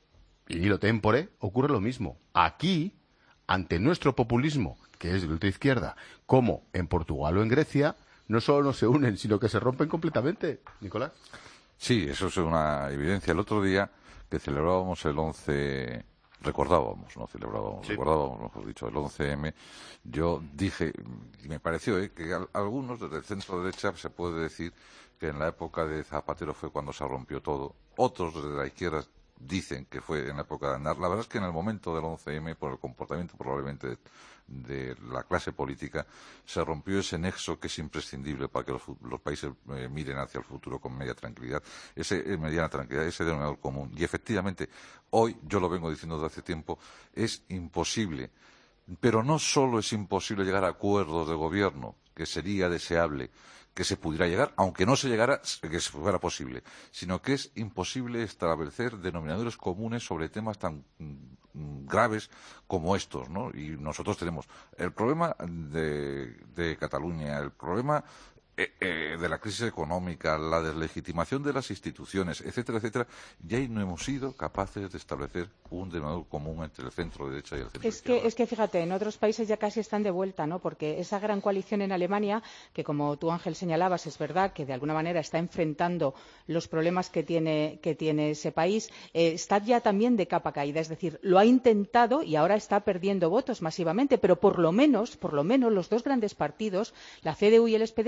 y lo tempore, ocurre lo mismo. Aquí, ante nuestro populismo, que es de ultraizquierda, como en Portugal o en Grecia, no solo no se unen, sino que se rompen completamente. Nicolás.
Sí, eso es una evidencia. El otro día que celebrábamos el once, recordábamos, no celebrábamos, sí. recordábamos, mejor dicho, el once eme, yo dije, y me pareció eh, que a, algunos desde el centro derecha se puede decir que en la época de Zapatero fue cuando se rompió todo. Otros desde la izquierda dicen que fue en la época de Aznar. La verdad es que en el momento del once eme, por el comportamiento probablemente de, de la clase política, se rompió ese nexo que es imprescindible para que los, los países eh, miren hacia el futuro con media tranquilidad, ese eh, mediana tranquilidad, ese denominador común. Y efectivamente, hoy, yo lo vengo diciendo desde hace tiempo, es imposible. Pero no solo es imposible llegar a acuerdos de gobierno, que sería deseable que se pudiera llegar, aunque no se llegara, que se fuera posible, sino que es imposible establecer denominadores comunes sobre temas tan mm, graves como estos, ¿no? Y nosotros tenemos el problema de, de Cataluña, el problema eh, eh, de la crisis económica, la deslegitimación de las instituciones, etcétera, etcétera, y ahí no hemos sido capaces de establecer un denominador común entre el centro derecha y el centro
es
izquierda.
Que, es que fíjate, en otros países ya casi están de vuelta, ¿no? Porque esa gran coalición en Alemania, que como tú, Ángel, señalabas, es verdad que de alguna manera está enfrentando los problemas que tiene, que tiene ese país, eh, está ya también de capa caída, es decir, lo ha intentado y ahora está perdiendo votos masivamente, pero por lo menos, por lo menos los dos grandes partidos, la C D U y el S P D, han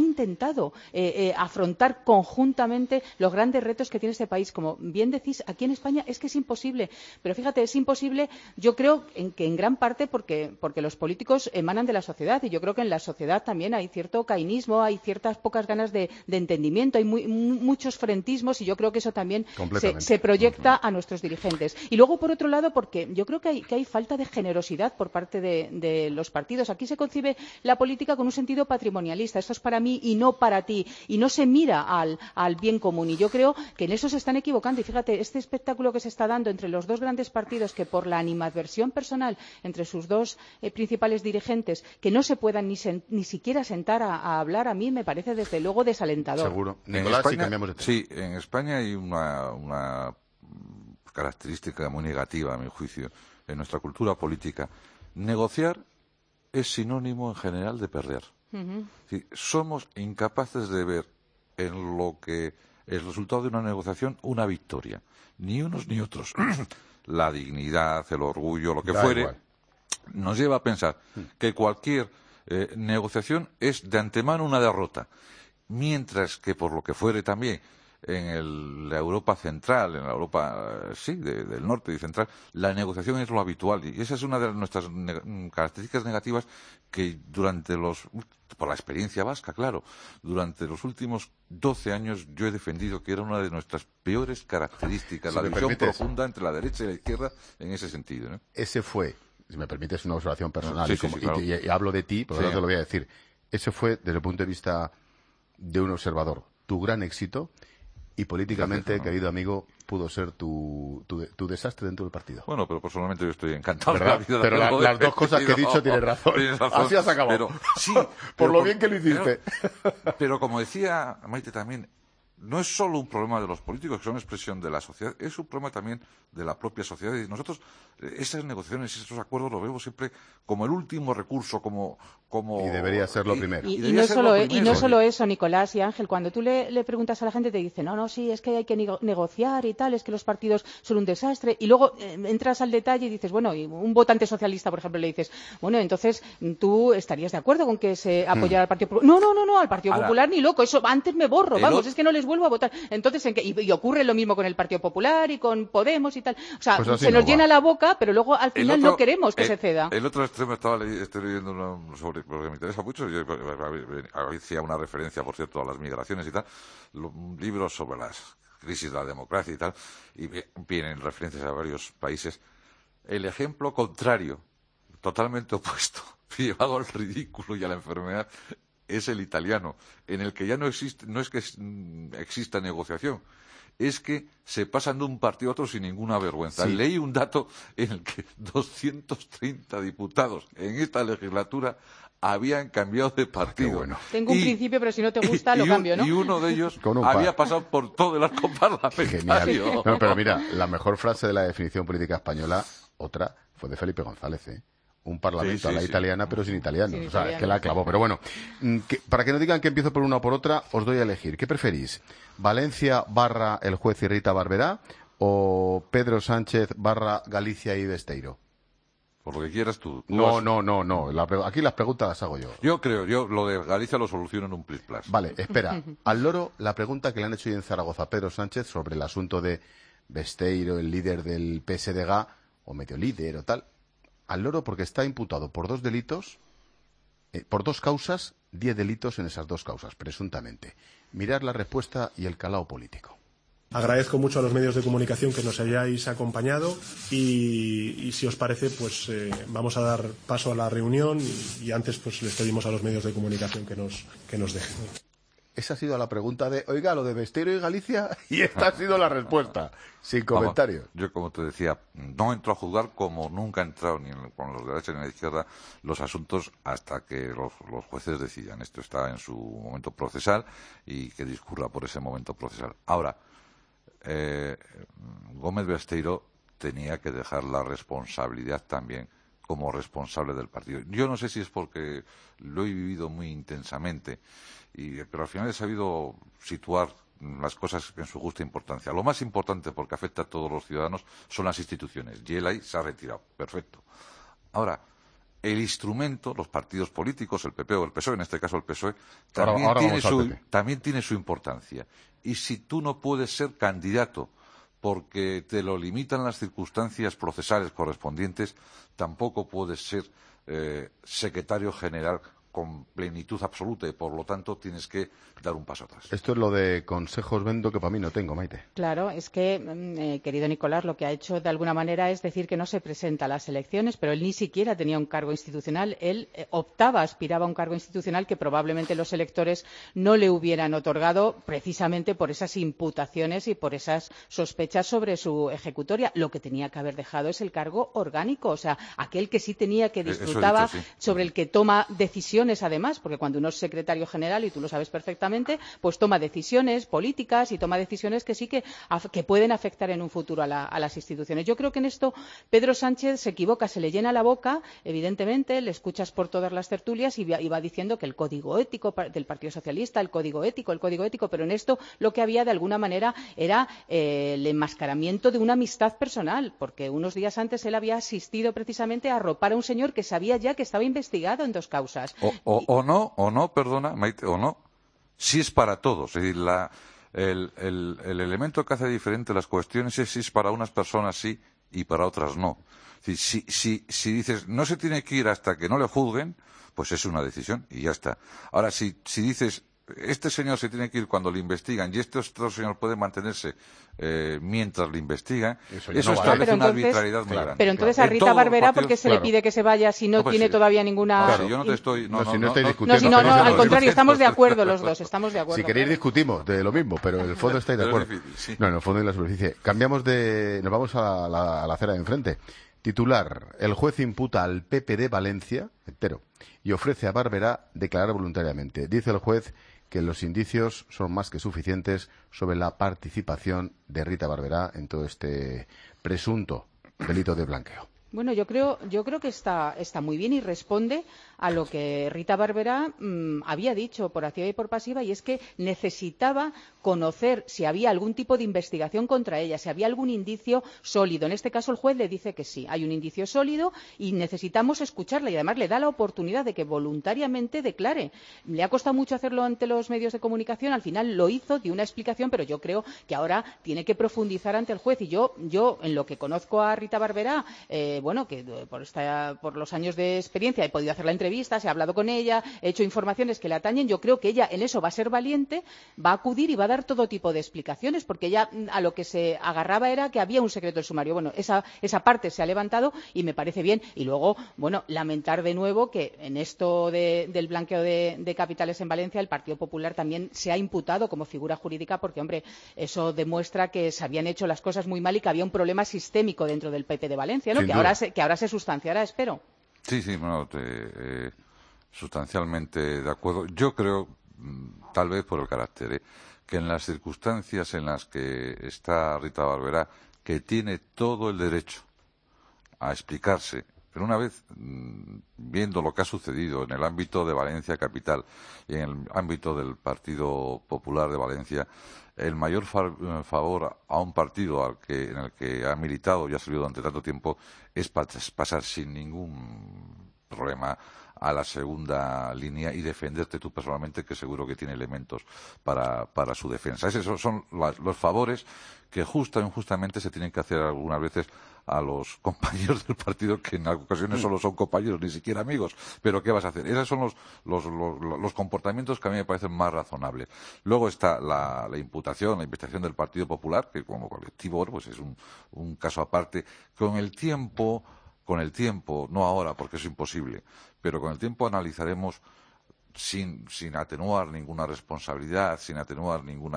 intentado eh, eh, afrontar conjuntamente los grandes retos que tiene este país. Como bien decís, aquí en España es que es imposible. Pero fíjate, es imposible, yo creo en que en gran parte porque, porque los políticos emanan de la sociedad, y yo creo que en la sociedad también hay cierto cainismo, hay ciertas pocas ganas de, de entendimiento, hay muy, muchos frentismos, y yo creo que eso también se, se proyecta a nuestros dirigentes. Y luego, por otro lado, porque yo creo que hay, que hay falta de generosidad por parte de, de los partidos. Aquí se concibe la política con un sentido patrimonialista. Esto es para mí y no para ti, y no se mira al, al bien común. Y yo creo que en eso se están equivocando. Y fíjate, este espectáculo que se está dando entre los dos grandes partidos, que por la animadversión personal entre sus dos eh, principales dirigentes, que no se puedan ni, sen, ni siquiera sentar a, a hablar, a mí me parece desde luego desalentador.
Seguro. Nicolás,
España,
si cambiamos de tema.
Sí, en España hay una, una característica muy negativa, a mi juicio, en nuestra cultura política. Negociar es sinónimo en general de perder. Uh-huh. Sí, somos incapaces de ver en lo que el resultado de una negociación una victoria. Ni unos ni otros. La dignidad, el orgullo, lo que da fuere, igual. Nos lleva a pensar que cualquier eh, negociación es de antemano una derrota. Mientras que, por lo que fuere también, en el, la Europa central, en la Europa, eh, sí, de, del norte y central, la negociación es lo habitual. Y esa es una de nuestras ne- características negativas que durante los, por la experiencia vasca, claro, durante los últimos doce años yo he defendido que era una de nuestras peores características, si la división profunda entre la derecha y la izquierda en ese sentido, ¿no?
Ese fue, si me permites una observación personal,
sí,
y, como,
sí, sí, claro.
y, y, y hablo de ti, por lo
sí.
tanto te lo voy a decir, ese fue, desde el punto de vista de un observador, tu gran éxito, y políticamente, Gracias, querido amigo, pudo ser tu, tu, tu desastre dentro del partido.
Bueno, pero personalmente yo estoy encantado.
¿Verdad?
De la vida,
pero la, las dos cosas que he dicho tienes razón.
Tienes razón.
Así has acabado.
Pero, sí,
por
pero
lo
por,
bien que lo hiciste.
Pero, pero como decía Maite también, no es solo un problema de los políticos, que son expresión de la sociedad, es un problema también de la propia sociedad. Y nosotros, esas negociaciones, esos acuerdos, los vemos siempre como el último recurso, como... como
y debería ser lo
y,
primero.
Y, y, y, no, solo, y no solo eso, Nicolás y Ángel, cuando tú le, le preguntas a la gente, te dice, no, no, sí, es que hay que negociar y tal, es que los partidos son un desastre. Y luego eh, entras al detalle y dices, bueno, y un votante socialista, por ejemplo, le dices, bueno, entonces tú estarías de acuerdo con que se apoyara hmm. al Partido Popular. No, no, no, no, al Partido Ahora, Popular ni loco, eso antes me borro, vamos, otro... es que no les vuelvo a votar. Entonces, ¿en qué? Y, y ocurre lo mismo con el Partido Popular y con Podemos y tal. O sea, pues se nos no llena va. la boca, pero luego al final otro, no queremos que
el,
se ceda.
El otro extremo, estaba ley, estoy leyendo una, sobre, porque me interesa mucho, yo hacía una referencia, por cierto, a las migraciones y tal, libros sobre las crisis de la democracia y tal, y vienen referencias a varios países. El ejemplo contrario, totalmente opuesto, llevado al ridículo y a la enfermedad, es el italiano, en el que ya no existe, no es que exista negociación, es que se pasan de un partido a otro sin ninguna vergüenza. Sí. Leí un dato en el que doscientos treinta diputados en esta legislatura habían cambiado de partido.
Bueno. Tengo un y, principio, pero si no te gusta, y, lo
y
cambio, ¿no?
Y uno de ellos había pasado por todo el arco parlamentario.
No, pero mira, la mejor frase de la definición política española, otra, fue de Felipe González, ¿eh? Un parlamento sí, sí, a la sí. italiana, pero sin italianos. Sin o sea, italiano. Que la clavó. Pero bueno, que, para que no digan que empiezo por una o por otra, os doy a elegir. ¿Qué preferís? ¿Valencia barra el juez y Rita Barberá o Pedro Sánchez barra Galicia y Besteiro?
Por lo que quieras tú. tú
no,
has...
no, no, no. La, aquí las preguntas las hago yo.
Yo creo, yo lo de Galicia lo soluciono en un plis plas.
Vale, espera. Al loro, la pregunta que le han hecho hoy en Zaragoza a Pedro Sánchez sobre el asunto de Besteiro, el líder del P S D G, o medio líder o tal. Al loro porque está imputado por dos delitos, eh, por dos causas, diez delitos en esas dos causas, presuntamente. Mirar la respuesta y el calado político.
Agradezco mucho a los medios de comunicación que nos hayáis acompañado y, y si os parece, pues eh, vamos a dar paso a la reunión y, y antes pues les pedimos a los medios de comunicación que nos, que nos dejen.
Esa ha sido la pregunta de, oiga, lo de Besteiro y Galicia, y esta ha sido la respuesta, sin comentario.
Vamos, yo, como te decía, no entro a juzgar como nunca he entrado ni con los de derecha ni de la izquierda los asuntos hasta que los, los jueces decidan. Esto está en su momento procesal y que discurra por ese momento procesal. Ahora, eh, Gómez Besteiro tenía que dejar la responsabilidad también como responsable del partido. Yo no sé si es porque lo he vivido muy intensamente, y, pero al final he sabido situar las cosas en su justa importancia. Lo más importante, porque afecta a todos los ciudadanos, son las instituciones. Y él ahí se ha retirado. Perfecto. Ahora, el instrumento, los partidos políticos, el P P o el P S O E, en este caso el P S O E, también,
ahora, ahora
tiene, su,
P P.
también tiene su importancia. Y si tú no puedes ser candidato porque te lo limitan las circunstancias procesales correspondientes, tampoco puedes ser eh, secretario general con plenitud absoluta y, por lo tanto, tienes que dar un paso atrás.
Esto es lo de consejos vendo que para mí no tengo, Maite.
Claro, es que, eh, querido Nicolás, lo que ha hecho de alguna manera es decir que no se presenta a las elecciones, pero él ni siquiera tenía un cargo institucional. Él eh, optaba, aspiraba a un cargo institucional que probablemente los electores no le hubieran otorgado precisamente por esas imputaciones y por esas sospechas sobre su ejecutoria. Lo que tenía que haber dejado es el cargo orgánico, o sea, aquel que sí tenía, que disfrutaba,
dicho, sí.
sobre el que toma decisiones, además, porque cuando uno es secretario general, y tú lo sabes perfectamente, pues toma decisiones políticas y toma decisiones que sí que, que pueden afectar en un futuro a, la, a las instituciones. Yo creo que en esto Pedro Sánchez se equivoca, se le llena la boca, evidentemente, le escuchas por todas las tertulias y va, y va diciendo que el código ético del Partido Socialista, el código ético, el código ético, pero en esto lo que había de alguna manera era eh, el enmascaramiento de una amistad personal, porque unos días antes él había asistido precisamente a arropar a un señor que sabía ya que estaba investigado en dos causas.
O, o, o no, o no, perdona, Maite, o no. Sí es para todos. Es decir, la, el, el, el elemento que hace diferente las cuestiones es si es para unas personas sí y para otras no. Es decir, si, si, si dices no se tiene que ir hasta que no le juzguen, pues es una decisión y ya está. Ahora, si, si dices este señor se tiene que ir cuando le investigan y este otro señor puede mantenerse eh, mientras le investigan, eso, eso no establece
vale.
una entonces, arbitrariedad muy
claro,
grande.
Pero entonces a Rita Barberá, ¿por qué se
claro.
le pide que se vaya si no, no pues tiene sí. todavía ninguna...?
Claro, yo no te estoy... No,
no,
no,
si no,
no
estoy
no,
discutiendo.
No, si no, no, al contrario, estamos de acuerdo los dos, estamos de acuerdo.
Si queréis discutimos de lo mismo, pero en el fondo estáis de acuerdo.
Difícil, sí.
No, en el fondo y en la superficie. Cambiamos de... Nos vamos a la, a la acera de enfrente. Titular: el juez imputa al P P de Valencia, entero, y ofrece a Barberá declarar voluntariamente. Dice el juez que los indicios son más que suficientes sobre la participación de Rita Barberá en todo este presunto delito de blanqueo.
Bueno, yo creo, yo creo que está, está muy bien y responde a lo que Rita Barberá mmm, había dicho por activa y por pasiva, y es que necesitaba conocer si había algún tipo de investigación contra ella, si había algún indicio sólido. En este caso el juez le dice que sí, hay un indicio sólido y necesitamos escucharla, y además le da la oportunidad de que voluntariamente declare. Le ha costado mucho hacerlo ante los medios de comunicación, al final lo hizo, dio una explicación, pero yo creo que ahora tiene que profundizar ante el juez. Y yo, yo en lo que conozco a Rita Barberá, eh, bueno, que por, esta, por los años de experiencia he podido hacer la entrevista, he hablado con ella, he hecho informaciones que le atañen. Yo creo que ella en eso va a ser valiente, va a acudir y va a dar todo tipo de explicaciones, porque ella a lo que se agarraba era que había un secreto del sumario. Bueno, esa, esa parte se ha levantado y me parece bien. Y luego, bueno, lamentar de nuevo que en esto de, del blanqueo de, de capitales en Valencia el Partido Popular también se ha imputado como figura jurídica, porque, hombre, eso demuestra que se habían hecho las cosas muy mal y que había un problema sistémico dentro del P P de Valencia, ¿no? Que ahora, se, que ahora se sustanciará, espero.
Sí, sí, bueno, te, eh, sustancialmente de acuerdo. Yo creo, tal vez por el carácter, ¿eh? que en las circunstancias en las que está Rita Barberá, que tiene todo el derecho a explicarse, pero una vez mmm, viendo lo que ha sucedido en el ámbito de Valencia Capital y en el ámbito del Partido Popular de Valencia, el mayor fa- favor a un partido al que, en el que ha militado y ha servido durante tanto tiempo es pas- pasar sin ningún problema a la segunda línea y defenderte tú personalmente, que seguro que tiene elementos para, para su defensa. Esos son las, los favores que justa o injustamente se tienen que hacer algunas veces a los compañeros del partido, que en ocasiones solo son compañeros, ni siquiera amigos. Pero ¿qué vas a hacer? Esos son los, los, los, los comportamientos que a mí me parecen más razonables. Luego está la, la imputación, la investigación del Partido Popular, que como colectivo pues es un, un caso aparte. Con el tiempo, con el tiempo, no ahora porque es imposible, pero con el tiempo analizaremos sin, sin atenuar ninguna responsabilidad, sin atenuar ningún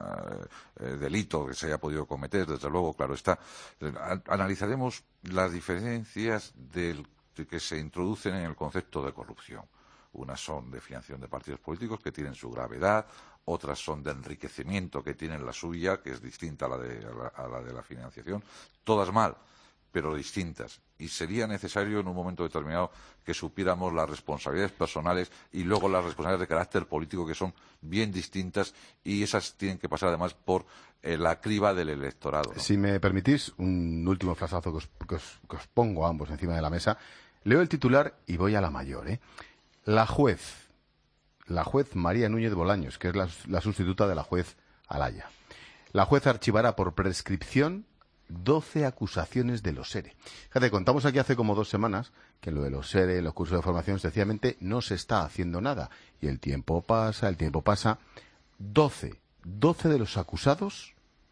eh, delito que se haya podido cometer, desde luego, claro está. Analizaremos las diferencias del, de que se introducen en el concepto de corrupción. Unas son de financiación de partidos políticos, que tienen su gravedad, otras son de enriquecimiento, que tienen la suya, que es distinta a la de, a la, a la, de la financiación. Todas mal, pero distintas. Y sería necesario en un momento determinado que supiéramos las responsabilidades personales y luego las responsabilidades de carácter político, que son bien distintas, y esas tienen que pasar además por eh, la criba del electorado, ¿no?
Si me permitís, un último frasazo que os, que os, que os pongo a ambos encima de la mesa. Leo el titular y voy a la mayor, ¿eh? La juez, la juez María Núñez Bolaños, que es la, la sustituta de la juez Alaya. La juez archivará por prescripción doce acusaciones de los ERE. Fíjate, contamos aquí hace como dos semanas que en lo de los ERE, los cursos de formación, sencillamente no se está haciendo nada. Y el tiempo pasa, el tiempo pasa. doce, doce de los acusados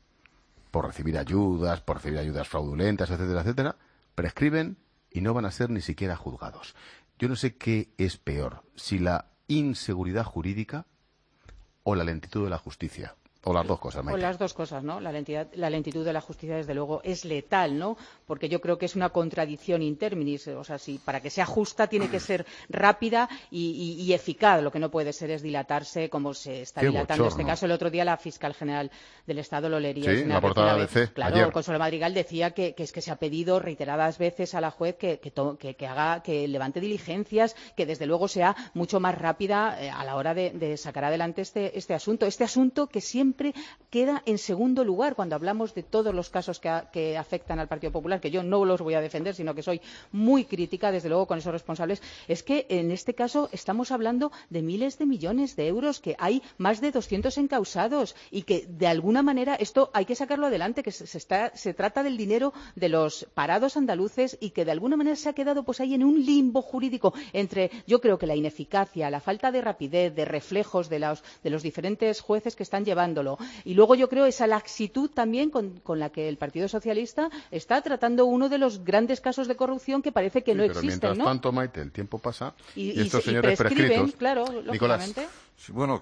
por recibir ayudas, por recibir ayudas fraudulentas, etcétera, etcétera, prescriben y no van a ser ni siquiera juzgados. Yo no sé qué es peor, si la inseguridad jurídica o la lentitud de la justicia. O las dos cosas, Maite.
O las dos cosas, ¿no? La lentitud, la lentitud de la justicia, desde luego, es letal, ¿no? Porque yo creo que es una contradicción in terminis. O sea, si para que sea justa tiene que ser rápida y, y, y eficaz. Lo que no puede ser es dilatarse como se está
Qué
dilatando en
bochorno.
este caso. El otro día la fiscal general del Estado lo leería.
Sí, la portada de A B C,
claro,
ayer.
Consuelo Madrigal decía que, que es que se ha pedido reiteradas veces a la juez que, que, to, que, que haga, que levante diligencias, que desde luego sea mucho más rápida eh, a la hora de, de sacar adelante este, este asunto. Este asunto que siempre queda en segundo lugar cuando hablamos de todos los casos que, a, que afectan al Partido Popular, que yo no los voy a defender, sino que soy muy crítica, desde luego, con esos responsables. Es que en este caso estamos hablando de miles de millones de euros, que hay más de doscientos encausados y que, de alguna manera, esto hay que sacarlo adelante, que se, se, está, se trata del dinero de los parados andaluces y que, de alguna manera, se ha quedado pues ahí en un limbo jurídico entre, yo creo que la ineficacia, la falta de rapidez, de reflejos de los, de los diferentes jueces que están llevándolo. Y luego yo creo esa laxitud también con, con la que el Partido Socialista está tratando uno de los grandes casos de corrupción que parece que
Sí,
no
pero
existen,
mientras
¿no?
tanto, Maite, el tiempo pasa y,
Y,
y estos
y,
señores
y prescriben,
prescritos.
claro,
Nicolás.
lógicamente.
Sí, bueno,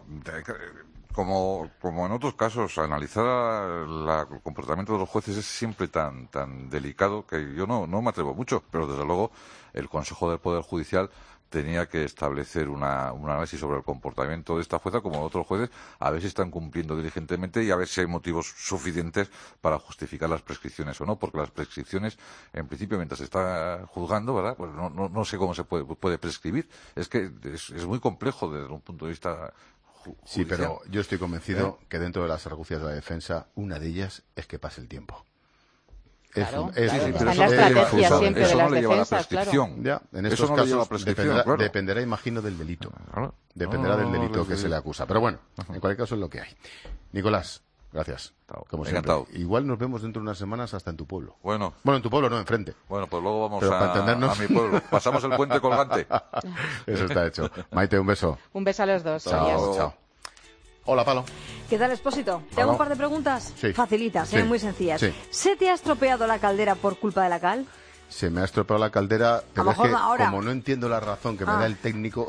como, como en otros casos, analizar la, el comportamiento de los jueces es siempre tan, tan delicado que yo no, no me atrevo mucho, pero desde luego el Consejo del Poder Judicial tenía que establecer una, un análisis sobre el comportamiento de esta jueza como de otros jueces, a ver si están cumpliendo diligentemente y a ver si hay motivos suficientes para justificar las prescripciones o no, porque las prescripciones, en principio, mientras se está juzgando, ¿verdad? Pues no, no, no sé cómo se puede, puede prescribir. Es que es, es muy complejo desde un punto de vista ju- judicial.
Sí, pero yo estoy convencido
¿Eh?
que dentro de las argucias de la defensa, una de ellas es que pase el tiempo.
Claro,
es,
claro,
es,
está
es,
en la estrategia
fundamental.
siempre
eso
de
no
las
le lleva a la
defensas, claro.
prescripción.
Ya, en
Eso
estos
no le lleva a
casos
prescripción,
dependerá,
claro.
dependerá, imagino, del delito.
Claro.
Dependerá
No,
del delito
no,
que
sí.
se le acusa. Pero bueno, en cualquier caso es lo que hay. Nicolás, gracias. Como siempre.
Encantado.
Igual nos vemos dentro de unas semanas hasta en tu pueblo.
Bueno.
Bueno, en tu pueblo no, enfrente.
Bueno, pues luego vamos
Pero
a,
para entendernos-
a mi pueblo. Pasamos el puente colgante.
Eso está hecho. Maite, un beso.
Un beso a los dos.
Chao,
Adiós.
chao. Hola, Palo.
¿Qué tal, Expósito? Te
Hola.
hago un par de preguntas
Sí.
facilitas,
Sí.
¿eh? Muy sencillas.
Sí.
¿Se te ha estropeado la caldera por culpa de la cal?
Se me ha estropeado la caldera, pero es
mejor
que
ahora.
como no entiendo la razón que me
Ah.
da el técnico...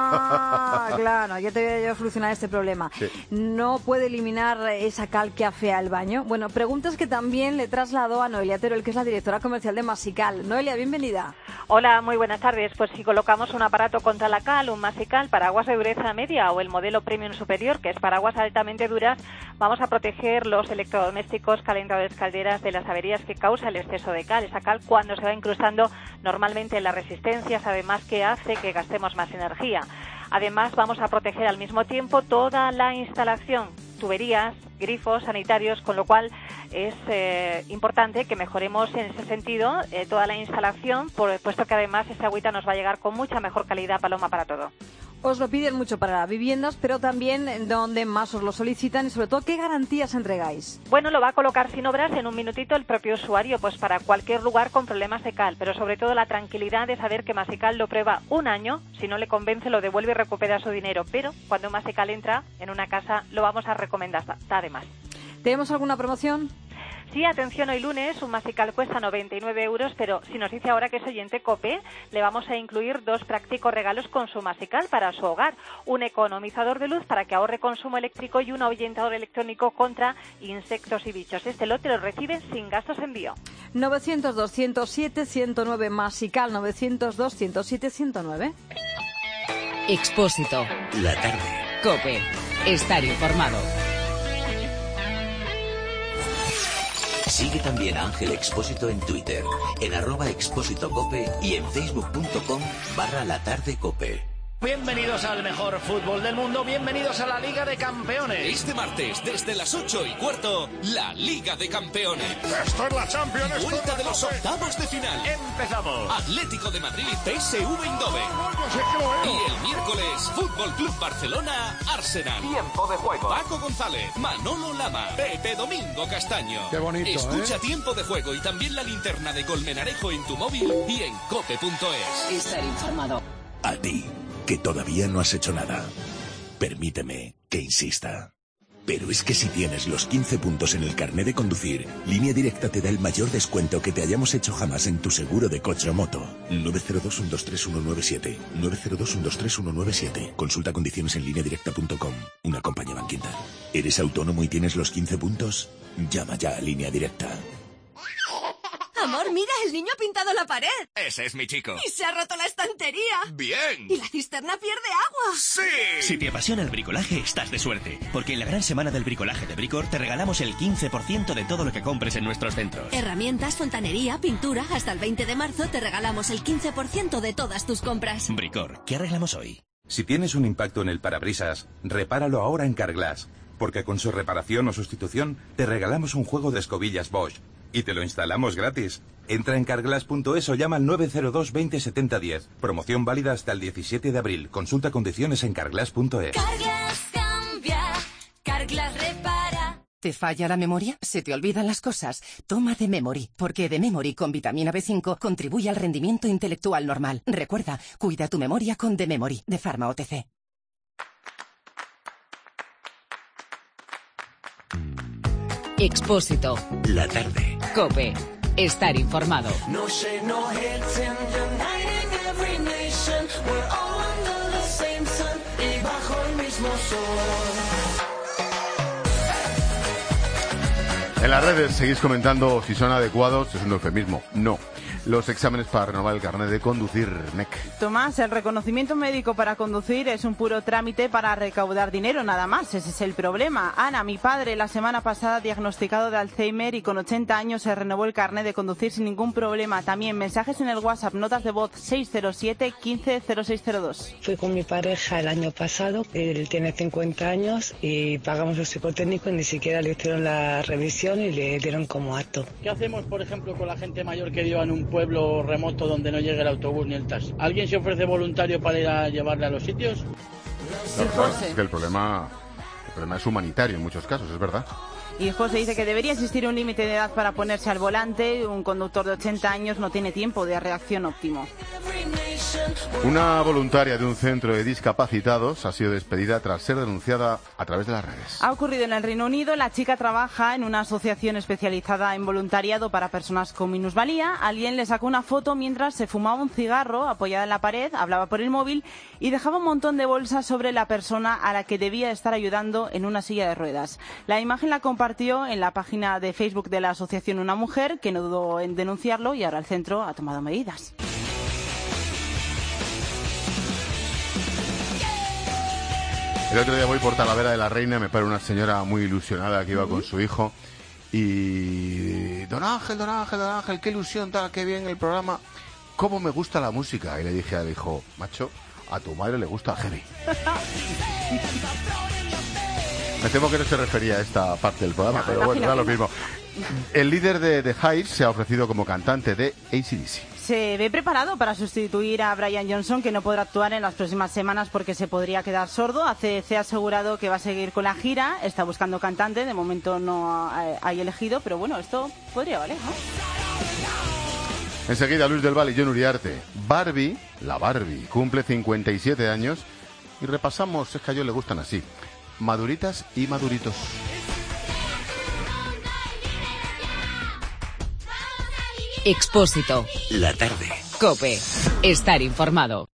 Ah, claro, ya te voy a yo a solucionar este problema.
Sí.
¿No puede eliminar esa cal que afea el baño? Bueno, preguntas que también le trasladó a Noelia Teruel, que es la directora comercial de Masical. Noelia, bienvenida.
Hola, muy buenas tardes. Pues si colocamos un aparato contra la cal, un Masical, paraguas de dureza media o el modelo Premium Superior, que es paraguas altamente duras, vamos a proteger los electrodomésticos, calentadores, calderas de las averías que causa el exceso de cal. Esa cal, cuando se va incrustando normalmente en las resistencias, además que hace que gastemos más energía. Además, vamos a proteger al mismo tiempo toda la instalación, tuberías, grifos, sanitarios, con lo cual es eh, importante que mejoremos en ese sentido eh, toda la instalación, por, puesto que además esa agüita nos va a llegar con mucha mejor calidad, Paloma, para todo.
Os lo piden mucho para viviendas, pero también donde más os lo solicitan y sobre todo, ¿qué garantías entregáis?
Bueno, lo va a colocar sin obras en un minutito el propio usuario, pues para cualquier lugar con problemas de cal, pero sobre todo la tranquilidad de saber que Masical lo prueba un año, si no le convence lo devuelve y recupera su dinero, pero cuando Masical entra en una casa lo vamos a recomendar además.
¿Tenemos alguna promoción?
Sí, atención, hoy lunes un Masical cuesta noventa y nueve euros, pero si nos dice ahora que es oyente COPE, le vamos a incluir dos prácticos regalos con su Masical para su hogar. Un economizador de luz para que ahorre consumo eléctrico y un ahuyentador electrónico contra insectos y bichos. Este lote lo recibe sin gastos de envío.
novecientos dos, ciento siete, ciento nueve Masical, novecientos dos, ciento siete, ciento nueve.
Expósito.
La tarde.
COPE. Estar informado.
Sigue también a Ángel Expósito en Twitter, en arroba expósito cope y en facebook punto com barra la tarde cope.
Bienvenidos al mejor fútbol del mundo, bienvenidos a la Liga de Campeones.
Este martes, desde las ocho y cuarto, la Liga de Campeones.
Esto es la Champions.
Vuelta de los octavos de final.
Empezamos.
Atlético de Madrid, P S V Eindhoven. Y el miércoles, Fútbol Club Barcelona, Arsenal.
Tiempo de juego.
Paco González, Manolo Lama, Pepe Domingo Castaño.
Qué bonito,
Escucha
¿eh?
Tiempo de Juego y también la linterna de Colmenarejo en tu móvil y en cope punto es.
Estar informado.
A ti, que todavía no has hecho nada. Permíteme que insista. Pero es que si tienes los quince puntos en el carné de conducir, Línea Directa te da el mayor descuento que te hayamos hecho jamás en tu seguro de coche o moto. nueve cero dos, uno dos tres, uno nueve siete. nueve cero dos, uno dos tres, uno nueve siete. Consulta condiciones en línea directa punto com. Una compañía Bankinter. ¿Eres autónomo y tienes los quince puntos? Llama ya a Línea Directa.
Amor, mira, el niño ha pintado la pared.
Ese es mi chico.
Y se ha roto la estantería.
¡Bien!
Y la cisterna pierde agua.
¡Sí!
Si te apasiona el bricolaje, estás de suerte. Porque en la gran semana del bricolaje de Bricor te regalamos el quince por ciento de todo lo que compres en nuestros centros.
Herramientas, fontanería, pintura. Hasta el veinte de marzo te regalamos el quince por ciento de todas tus compras.
Bricor, ¿qué arreglamos hoy?
Si tienes un impacto en el parabrisas, repáralo ahora en Carglass. Porque con su reparación o sustitución te regalamos un juego de escobillas Bosch. Y te lo instalamos gratis. Entra en carglass punto es o llama al nueve cero dos, veinte, setenta, diez. Promoción válida hasta el diecisiete de abril. Consulta condiciones en carglass punto es.
Carglass cambia, Carglass repara.
¿Te falla la memoria? ¿Se te olvidan las cosas? Toma The Memory, porque The Memory con vitamina B cinco contribuye al rendimiento intelectual normal. Recuerda, cuida tu memoria con The Memory, de Pharma O T C.
Expósito.
La tarde.
COPE. Estar informado.
No shade, no hating, uniting every nation. We're all under the same sun y bajo el mismo sol.
En las redes seguís comentando si son adecuados, es un eufemismo. No. Los exámenes para renovar el carnet de conducir, N E C.
Tomás, el reconocimiento médico para conducir es un puro trámite para recaudar dinero, nada más. Ese es el problema. Ana, mi padre, la semana pasada diagnosticado de Alzheimer y con ochenta años se renovó el carnet de conducir sin ningún problema. También mensajes en el WhatsApp, notas de voz seis cero siete, quince, cero seis cero dos.
Fui con mi pareja el año pasado, él tiene cincuenta años y pagamos el psicotécnico y ni siquiera le hicieron la revisión y le dieron como acto.
¿Qué hacemos, por ejemplo, con la gente mayor que viva en un pueblo remoto donde no llegue el autobús ni el taxi? ¿Alguien se ofrece voluntario para ir a llevarle a los sitios?
No, claro, es que el problema, el problema es humanitario en muchos casos, es verdad.
Y José dice que debería existir un límite de edad para ponerse al volante. Un conductor de ochenta años no tiene tiempo de reacción óptimo.
Una voluntaria de un centro de discapacitados ha sido despedida tras ser denunciada a través de las redes.
Ha ocurrido en el Reino Unido. La chica trabaja en una asociación especializada en voluntariado para personas con minusvalía. Alguien le sacó una foto mientras se fumaba un cigarro apoyada en la pared, hablaba por el móvil y dejaba un montón de bolsas sobre la persona a la que debía estar ayudando en una silla de ruedas. La imagen la compartió en la página de Facebook de la asociación una mujer que no dudó en denunciarlo y ahora el centro ha tomado medidas.
El otro día voy por Talavera de la Reina, me para una señora muy ilusionada que iba con su hijo y... Don Ángel, don Ángel, don Ángel, qué ilusión, tal, qué bien el programa, cómo me gusta la música. Y le dije al hijo, macho, a tu madre le gusta heavy. Me temo que no se refería a esta parte del programa, no, pero bueno, da lo mismo. El líder de The Hives se ha ofrecido como cantante de A C D C.
Se ve preparado para sustituir a Brian Johnson, que no podrá actuar en las próximas semanas porque se podría quedar sordo. A C D C ha asegurado que va a seguir con la gira, está buscando cantante, de momento no hay elegido, pero bueno, esto podría valer, ¿no?
Enseguida Luis del Val y John Uriarte. Barbie, la Barbie, cumple cincuenta y siete años y repasamos, es que a ellos le gustan así, maduritas y maduritos.
Expósito.
La tarde.
COPE. Estar informado.